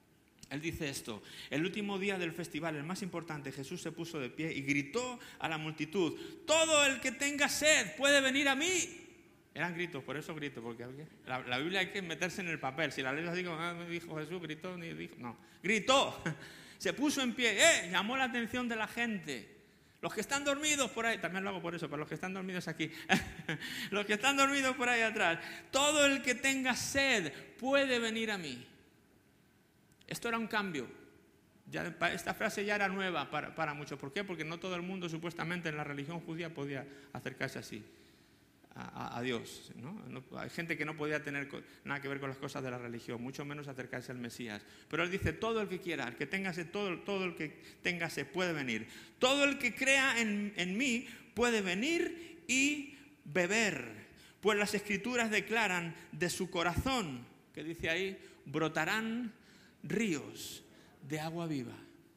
Él dice esto: el último día del festival, el más importante, Jesús se puso de pie y gritó a la multitud: todo el que tenga sed puede venir a mí. Eran gritos, por eso grito, porque la, la Biblia hay que meterse en el papel. Si la ley digo, ah, dijo Jesús, gritó, ni dijo, no, gritó, se puso en pie, eh, llamó la atención de la gente. Los que están dormidos por ahí, también lo hago por eso, pero los que están dormidos aquí, los que están dormidos por ahí atrás, todo el que tenga sed puede venir a mí. Esto era un cambio. Ya, esta frase ya era nueva para, para muchos. ¿Por qué? Porque no todo el mundo supuestamente en la religión judía podía acercarse así a, a Dios, ¿no? No, hay gente que no podía tener nada que ver con las cosas de la religión, mucho menos acercarse al Mesías. Pero Él dice: todo el que quiera, el que tenga sed, todo, todo el que tenga sed puede venir. Todo el que crea en, en mí puede venir y beber. Pues las Escrituras declaran: de su corazón, que dice ahí, brotarán ríos de agua viva.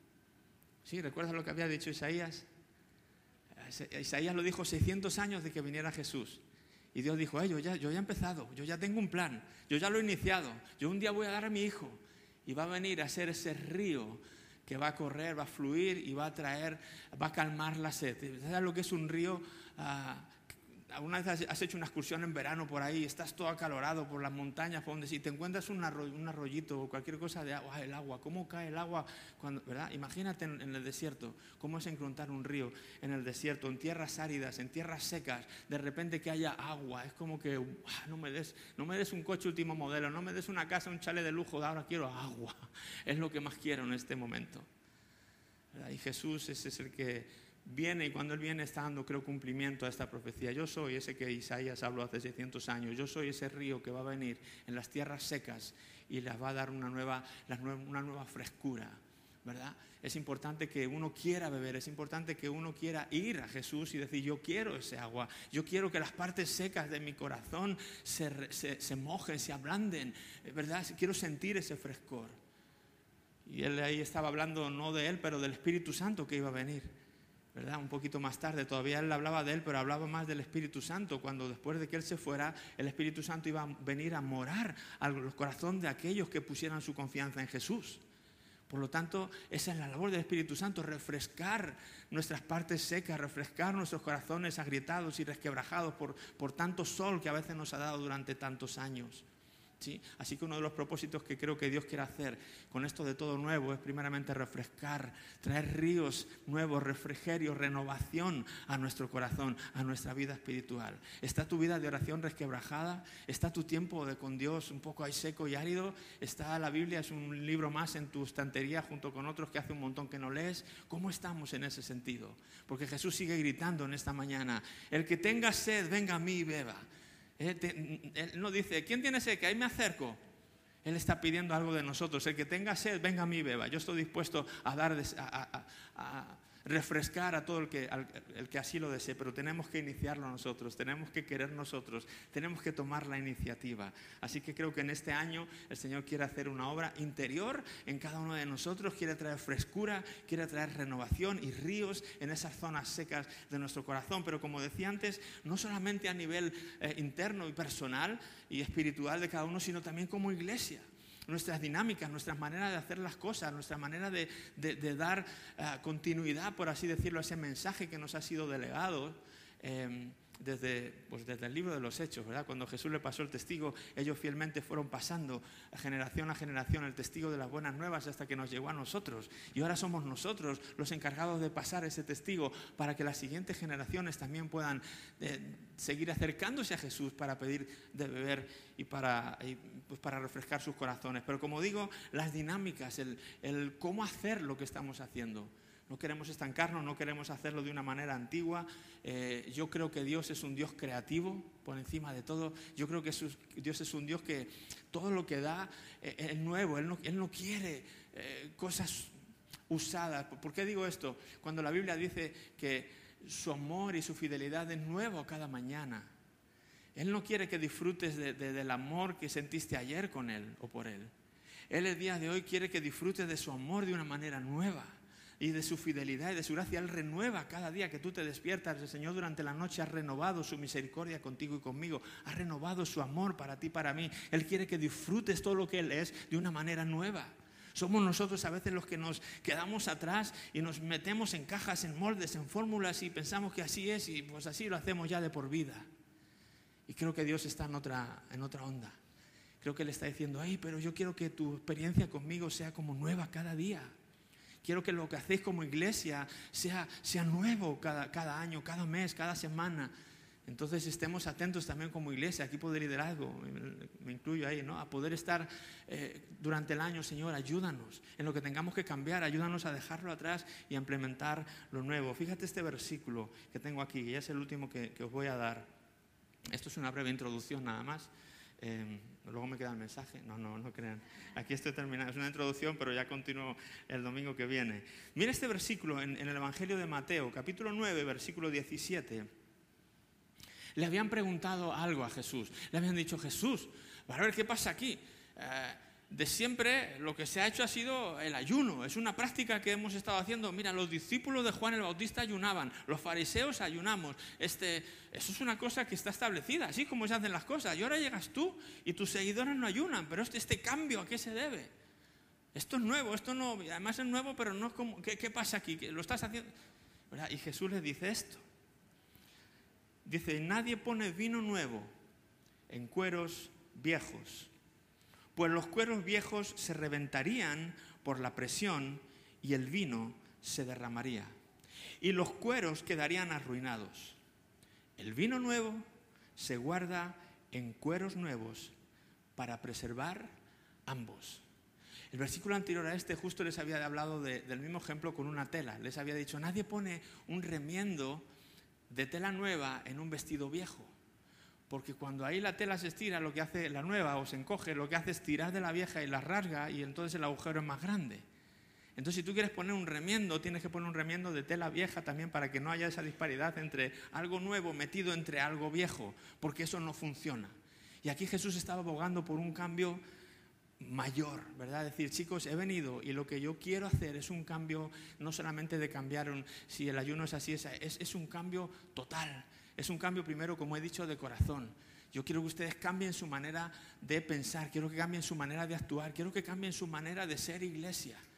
¿Sí? ¿Recuerdas lo que había dicho Isaías? Isaías lo dijo seiscientos años de que viniera Jesús. Y Dios dijo: hey, yo, ya, yo ya he empezado, yo ya tengo un plan, yo ya lo he iniciado. Yo un día voy a dar a mi hijo y va a venir a ser ese río que va a correr, va a fluir y va a traer, va a calmar la sed. ¿Sabes lo que es un río? Uh, ¿Alguna vez has hecho una excursión en verano por ahí? Estás todo acalorado por las montañas, por donde si te encuentras un, arroyo, un arroyito o cualquier cosa de agua, el agua, ¿cómo cae el agua? Cuando, ¿verdad? Imagínate en, en el desierto, cómo es encontrar un río en el desierto, en tierras áridas, en tierras secas, de repente que haya agua. Es como que uh, no, me des, no me des un coche último modelo, no me des una casa, un chalet de lujo, ahora quiero agua. Es lo que más quiero en este momento, ¿verdad? Y Jesús ese es el que viene, y cuando Él viene está dando, creo, cumplimiento a esta profecía. Yo soy ese que Isaías habló hace seiscientos años. Yo soy ese río que va a venir en las tierras secas y les va a dar una nueva, una nueva frescura, ¿verdad? Es importante que uno quiera beber, es importante que uno quiera ir a Jesús y decir: yo quiero ese agua, yo quiero que las partes secas de mi corazón se, se, se mojen, se ablanden, ¿verdad? Quiero sentir ese frescor. Y Él ahí estaba hablando no de Él, pero del Espíritu Santo que iba a venir, ¿verdad? Un poquito más tarde, todavía Él hablaba de Él, pero hablaba más del Espíritu Santo, cuando después de que Él se fuera, el Espíritu Santo iba a venir a morar al corazón de aquellos que pusieran su confianza en Jesús. Por lo tanto, esa es la labor del Espíritu Santo, refrescar nuestras partes secas, refrescar nuestros corazones agrietados y resquebrajados por, por tanto sol que a veces nos ha dado durante tantos años. ¿Sí? Así que uno de los propósitos que creo que Dios quiere hacer con esto de todo nuevo es primeramente refrescar, traer ríos nuevos, refrigerio, renovación a nuestro corazón, a nuestra vida espiritual. ¿Está tu vida de oración resquebrajada? ¿Está tu tiempo de con Dios un poco ahí seco y árido? ¿Está la Biblia, es un libro más en tu estantería junto con otros que hace un montón que no lees? ¿Cómo estamos en ese sentido? Porque Jesús sigue gritando en esta mañana: el que tenga sed, venga a mí y beba. Él, te, él no dice, ¿quién tiene sed? Que ahí me acerco. Él está pidiendo algo de nosotros. El que tenga sed, venga a mí y beba. Yo estoy dispuesto a dar, a, a, a refrescar a todo el que, al, el que así lo desee, pero tenemos que iniciarlo nosotros, tenemos que querer nosotros, tenemos que tomar la iniciativa. Así que creo que en este año el Señor quiere hacer una obra interior en cada uno de nosotros, quiere traer frescura, quiere traer renovación y ríos en esas zonas secas de nuestro corazón. Pero como decía antes, no solamente a nivel eh, interno y personal y espiritual de cada uno, sino también como iglesia. Nuestras dinámicas, nuestras maneras de hacer las cosas, nuestra manera de, de, de dar uh, continuidad, por así decirlo, a ese mensaje que nos ha sido delegado eh, desde, pues desde el libro de los Hechos, ¿verdad? Cuando Jesús le pasó el testigo, ellos fielmente fueron pasando generación a generación el testigo de las buenas nuevas hasta que nos llegó a nosotros. Y ahora somos nosotros los encargados de pasar ese testigo para que las siguientes generaciones también puedan eh, seguir acercándose a Jesús para pedir de beber y para, y, pues para refrescar sus corazones. Pero como digo, las dinámicas, el, el cómo hacer lo que estamos haciendo. No queremos estancarnos, no queremos hacerlo de una manera antigua. Eh, yo creo que Dios es un Dios creativo por encima de todo. Yo creo que Dios es un Dios que todo lo que da eh, es nuevo. Él no, Él no quiere eh, cosas usadas. ¿Por qué digo esto? Cuando la Biblia dice que su amor y su fidelidad es nuevo cada mañana. Él no quiere que disfrutes de, de, del amor que sentiste ayer con Él o por Él. Él el día de hoy quiere que disfrutes de su amor de una manera nueva. Y de su fidelidad y de su gracia. Él renueva cada día que tú te despiertas. El Señor durante la noche ha renovado su misericordia contigo y conmigo. Ha renovado su amor para ti y para mí. Él quiere que disfrutes todo lo que Él es de una manera nueva. Somos nosotros a veces los que nos quedamos atrás y nos metemos en cajas, en moldes, en fórmulas y pensamos que así es y pues así lo hacemos ya de por vida. Y creo que Dios está en otra, en otra onda. Creo que Él está diciendo, ay, pero yo quiero que tu experiencia conmigo sea como nueva cada día. Quiero que lo que hacéis como iglesia sea, sea nuevo cada, cada año, cada mes, cada semana. Entonces estemos atentos también como iglesia, equipo de liderazgo, me, me incluyo ahí, ¿no? A poder estar eh, durante el año, Señor, ayúdanos en lo que tengamos que cambiar, ayúdanos a dejarlo atrás y a implementar lo nuevo. Fíjate este versículo que tengo aquí, y es el último que, que os voy a dar. Esto es una breve introducción nada más. Eh, luego me queda el mensaje. No, no, no crean. Aquí estoy terminando. Es una introducción, pero ya continúo el domingo que viene. Mira este versículo en, en el Evangelio de Mateo, capítulo nueve, versículo diecisiete. Le habían preguntado algo a Jesús. Le habían dicho, Jesús, para ver qué pasa aquí. Eh, de siempre lo que se ha hecho ha sido el ayuno. Es una práctica que hemos estado haciendo. Mira, los discípulos de Juan el Bautista ayunaban, los fariseos ayunamos. Este, eso es una cosa que está establecida, así como se hacen las cosas. Y ahora llegas tú y tus seguidores no ayunan. Pero este, este cambio, ¿a qué se debe? Esto es nuevo, esto no, además es nuevo, pero no es como, ¿qué, qué pasa aquí? ¿Lo estás haciendo? ¿Verdad? Y Jesús les dice esto. Dice, nadie pone vino nuevo en cueros viejos, pues los cueros viejos se reventarían por la presión y el vino se derramaría, y los cueros quedarían arruinados. El vino nuevo se guarda en cueros nuevos para preservar ambos. El versículo anterior a este justo les había hablado de, del mismo ejemplo con una tela. Les había dicho, nadie pone un remiendo de tela nueva en un vestido viejo. Porque cuando ahí la tela se estira, lo que hace la nueva o se encoge, lo que hace es tirar de la vieja y la rasga y entonces el agujero es más grande. Entonces si tú quieres poner un remiendo, tienes que poner un remiendo de tela vieja también para que no haya esa disparidad entre algo nuevo metido entre algo viejo, porque eso no funciona. Y aquí Jesús estaba abogando por un cambio mayor, ¿verdad? Es decir, chicos, he venido y lo que yo quiero hacer es un cambio, no solamente de cambiar un, si el ayuno es así, es, es, es un cambio total. Es un cambio primero, como he dicho, de corazón. Yo quiero que ustedes cambien su manera de pensar, quiero que cambien su manera de actuar, quiero que cambien su manera de ser iglesia.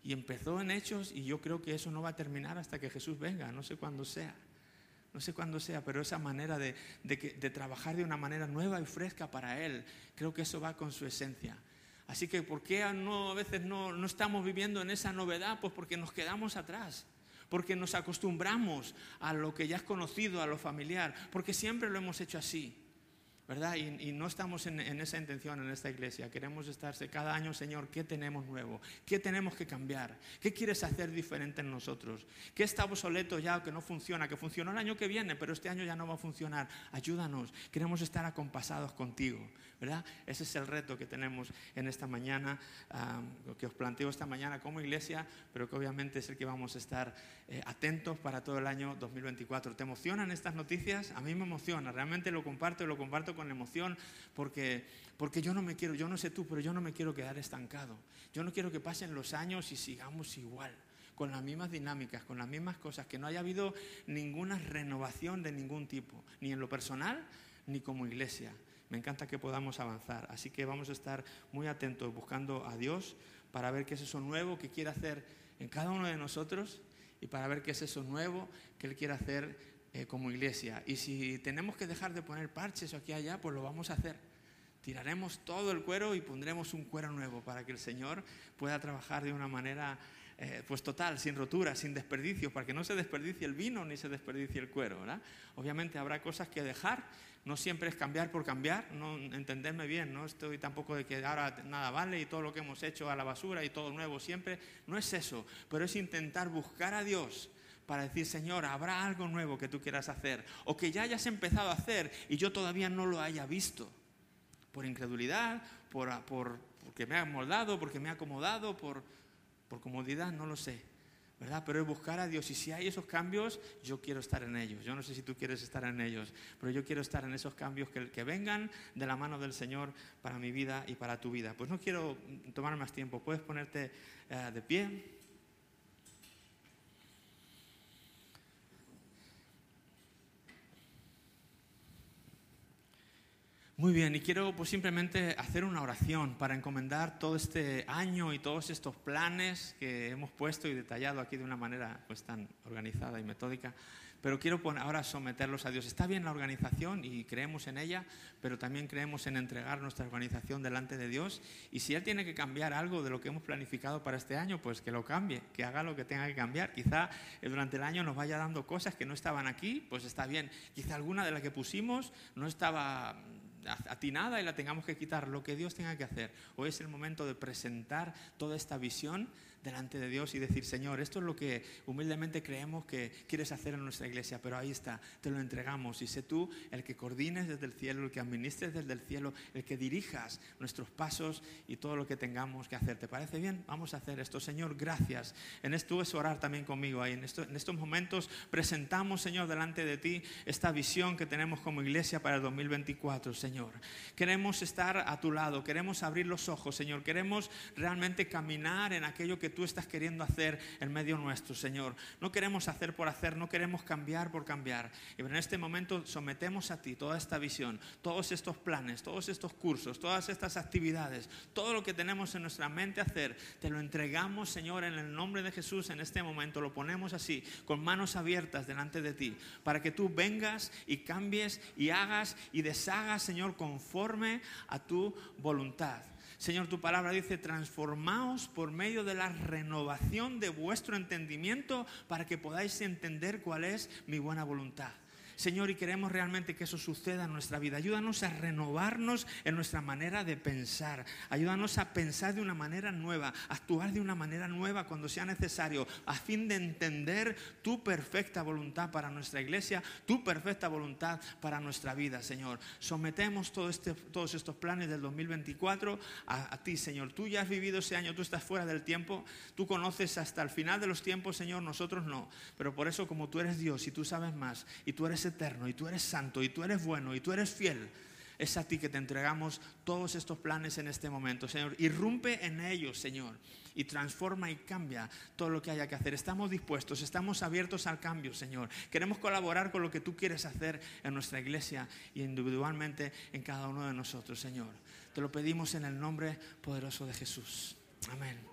Y empezó en Hechos y yo creo que eso no va a terminar hasta que Jesús venga, no sé cuándo sea. No sé cuándo sea, pero esa manera de, de, que, de trabajar de una manera nueva y fresca para Él, creo que eso va con su esencia. Así que ¿por qué no, a veces no, no estamos viviendo en esa novedad? Pues porque nos quedamos atrás, porque nos acostumbramos a lo que ya es conocido, a lo familiar, porque siempre lo hemos hecho así, ¿verdad? Y, y no estamos en, en esa intención en esta iglesia. Queremos estarse cada año, Señor, ¿qué tenemos nuevo? ¿Qué tenemos que cambiar? ¿Qué quieres hacer diferente en nosotros? ¿Qué está obsoleto ya o que no funciona? Que funcionó el año que viene, pero este año ya no va a funcionar. Ayúdanos. Queremos estar acompasados contigo, ¿verdad? Ese es el reto que tenemos en esta mañana, um, que os planteo esta mañana como iglesia, pero que obviamente es el que vamos a estar eh, atentos para todo el año dos mil veinticuatro. ¿Te emocionan estas noticias? A mí me emociona. Realmente lo comparto y lo comparto con emoción porque, porque yo no me quiero, yo no sé tú, pero yo no me quiero quedar estancado. Yo no quiero que pasen los años y sigamos igual, con las mismas dinámicas, con las mismas cosas, que no haya habido ninguna renovación de ningún tipo, ni en lo personal, ni como iglesia. Me encanta que podamos avanzar, así que vamos a estar muy atentos buscando a Dios para ver qué es eso nuevo que quiere hacer en cada uno de nosotros y para ver qué es eso nuevo que Él quiere hacer Eh, como iglesia. Y si tenemos que dejar de poner parches aquí y allá, pues lo vamos a hacer. Tiraremos todo el cuero y pondremos un cuero nuevo para que el Señor pueda trabajar de una manera eh, pues total, sin roturas, sin desperdicios, para que no se desperdicie el vino ni se desperdicie el cuero, ¿verdad? Obviamente habrá cosas que dejar. No siempre es cambiar por cambiar, no, entenderme bien, no estoy tampoco de que ahora nada vale y todo lo que hemos hecho a la basura y todo nuevo siempre. No es eso, pero es intentar buscar a Dios para decir, Señor, ¿habrá algo nuevo que tú quieras hacer? O que ya hayas empezado a hacer y yo todavía no lo haya visto. Por incredulidad, por, por, porque me ha moldado, porque me ha acomodado, por, por comodidad, no lo sé, ¿verdad? Pero es buscar a Dios. Y si hay esos cambios, yo quiero estar en ellos. Yo no sé si tú quieres estar en ellos, pero yo quiero estar en esos cambios que, que vengan de la mano del Señor para mi vida y para tu vida. Pues no quiero tomar más tiempo. Puedes ponerte uh, de pie. Muy bien, y quiero pues simplemente hacer una oración para encomendar todo este año y todos estos planes que hemos puesto y detallado aquí de una manera pues tan organizada y metódica. Pero quiero poner, ahora someterlos a Dios. Está bien la organización y creemos en ella, pero también creemos en entregar nuestra organización delante de Dios. Y si Él tiene que cambiar algo de lo que hemos planificado para este año, pues que lo cambie, que haga lo que tenga que cambiar. Quizá durante el año nos vaya dando cosas que no estaban aquí, pues está bien. Quizá alguna de las que pusimos no estaba atinada y la tengamos que quitar, lo que Dios tenga que hacer. Hoy es el momento de presentar toda esta visión delante de Dios y decir, Señor, esto es lo que humildemente creemos que quieres hacer en nuestra iglesia, pero ahí está, te lo entregamos y sé tú el que coordines desde el cielo, el que administres desde el cielo, el que dirijas nuestros pasos y todo lo que tengamos que hacer. ¿Te parece bien? Vamos a hacer esto. Señor, gracias. En esto es orar también conmigo ahí. En, esto, en estos momentos presentamos, Señor, delante de ti esta visión que tenemos como iglesia para el dos mil veinticuatro, Señor. Queremos estar a tu lado, queremos abrir los ojos, Señor. Queremos realmente caminar en aquello que tú estás queriendo hacer en medio nuestro, Señor. No queremos hacer por hacer, no queremos cambiar por cambiar. Y en este momento sometemos a ti toda esta visión, todos estos planes, todos estos cursos, todas estas actividades, todo lo que tenemos en nuestra mente hacer, te lo entregamos, Señor, en el nombre de Jesús. En este momento lo ponemos así, con manos abiertas delante de ti, para que tú vengas y cambies y hagas y deshagas, Señor, conforme a tu voluntad. Señor, tu palabra dice, transformaos por medio de la renovación de vuestro entendimiento para que podáis entender cuál es mi buena voluntad. Señor, y queremos realmente que eso suceda en nuestra vida. Ayúdanos a renovarnos en nuestra manera de pensar. Ayúdanos a pensar de una manera nueva, a actuar de una manera nueva cuando sea necesario, a fin de entender tu perfecta voluntad para nuestra iglesia, tu perfecta voluntad para nuestra vida, Señor. Sometemos todo este, todos estos planes del dos mil veinticuatro a, a ti, Señor. Tú ya has vivido ese año, tú estás fuera del tiempo, tú conoces hasta el final de los tiempos, Señor, nosotros no. Pero por eso, como tú eres Dios y tú sabes más, y tú eres eterno, y tú eres santo, y tú eres bueno, y tú eres fiel, es a ti que te entregamos todos estos planes en este momento, Señor. Irrumpe en ellos, Señor, y transforma y cambia todo lo que haya que hacer. Estamos dispuestos, estamos abiertos al cambio, Señor. Queremos colaborar con lo que tú quieres hacer en nuestra iglesia y individualmente en cada uno de nosotros, Señor. Te lo pedimos en el nombre poderoso de Jesús. Amén.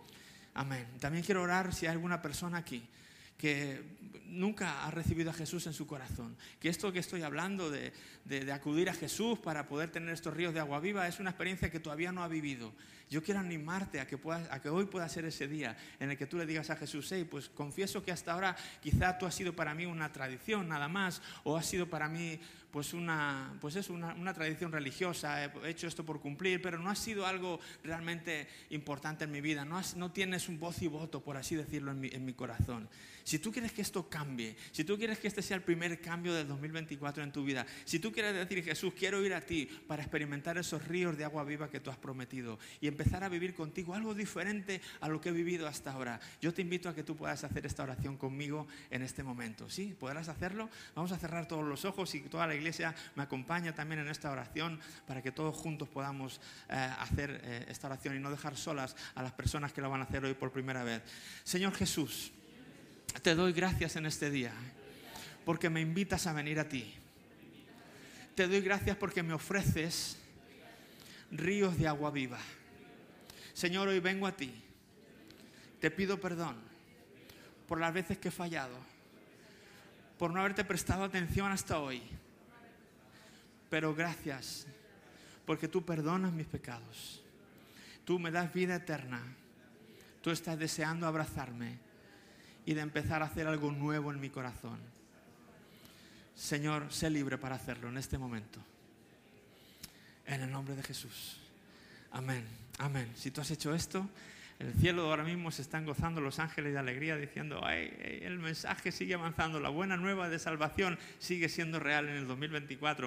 Amén. También quiero orar si hay alguna persona aquí que nunca ha recibido a Jesús en su corazón, que esto que estoy hablando de, de, de acudir a Jesús para poder tener estos ríos de agua viva es una experiencia que todavía no ha vivido. Yo quiero animarte a que, puedas, a que hoy pueda ser ese día en el que tú le digas a Jesús: hey, pues confieso que hasta ahora quizá tú has sido para mí una tradición nada más, o has sido para mí pues una, pues es una, una tradición religiosa, he hecho esto por cumplir, pero no ha sido algo realmente importante en mi vida, no, has, no tienes un voz y voto, por así decirlo, en mi, en mi corazón. Si tú quieres que esto cambie, si tú quieres que este sea el primer cambio del dos mil veinticuatro en tu vida, si tú quieres decir: Jesús, quiero ir a ti para experimentar esos ríos de agua viva que tú has prometido y empezar a vivir contigo algo diferente a lo que he vivido hasta ahora, yo te invito a que tú puedas hacer esta oración conmigo en este momento. ¿Sí? ¿Podrás hacerlo? Vamos a cerrar todos los ojos y toda la iglesia me acompaña también en esta oración para que todos juntos podamos eh, hacer eh, esta oración y no dejar solas a las personas que la van a hacer hoy por primera vez. Señor Jesús, te doy gracias en este día porque me invitas a venir a ti. Te doy gracias porque me ofreces ríos de agua viva. Señor, hoy vengo a ti. Te pido perdón por las veces que he fallado, por no haberte prestado atención hasta hoy. Pero gracias porque tú perdonas mis pecados. Tú me das vida eterna. Tú estás deseando abrazarme y de empezar a hacer algo nuevo en mi corazón. Señor, sé libre para hacerlo en este momento. En el nombre de Jesús. Amén. Amén. Si tú has hecho esto, en el cielo ahora mismo se están gozando los ángeles de alegría diciendo: ay, ay, el mensaje sigue avanzando, la buena nueva de salvación sigue siendo real en el dos mil veinticuatro.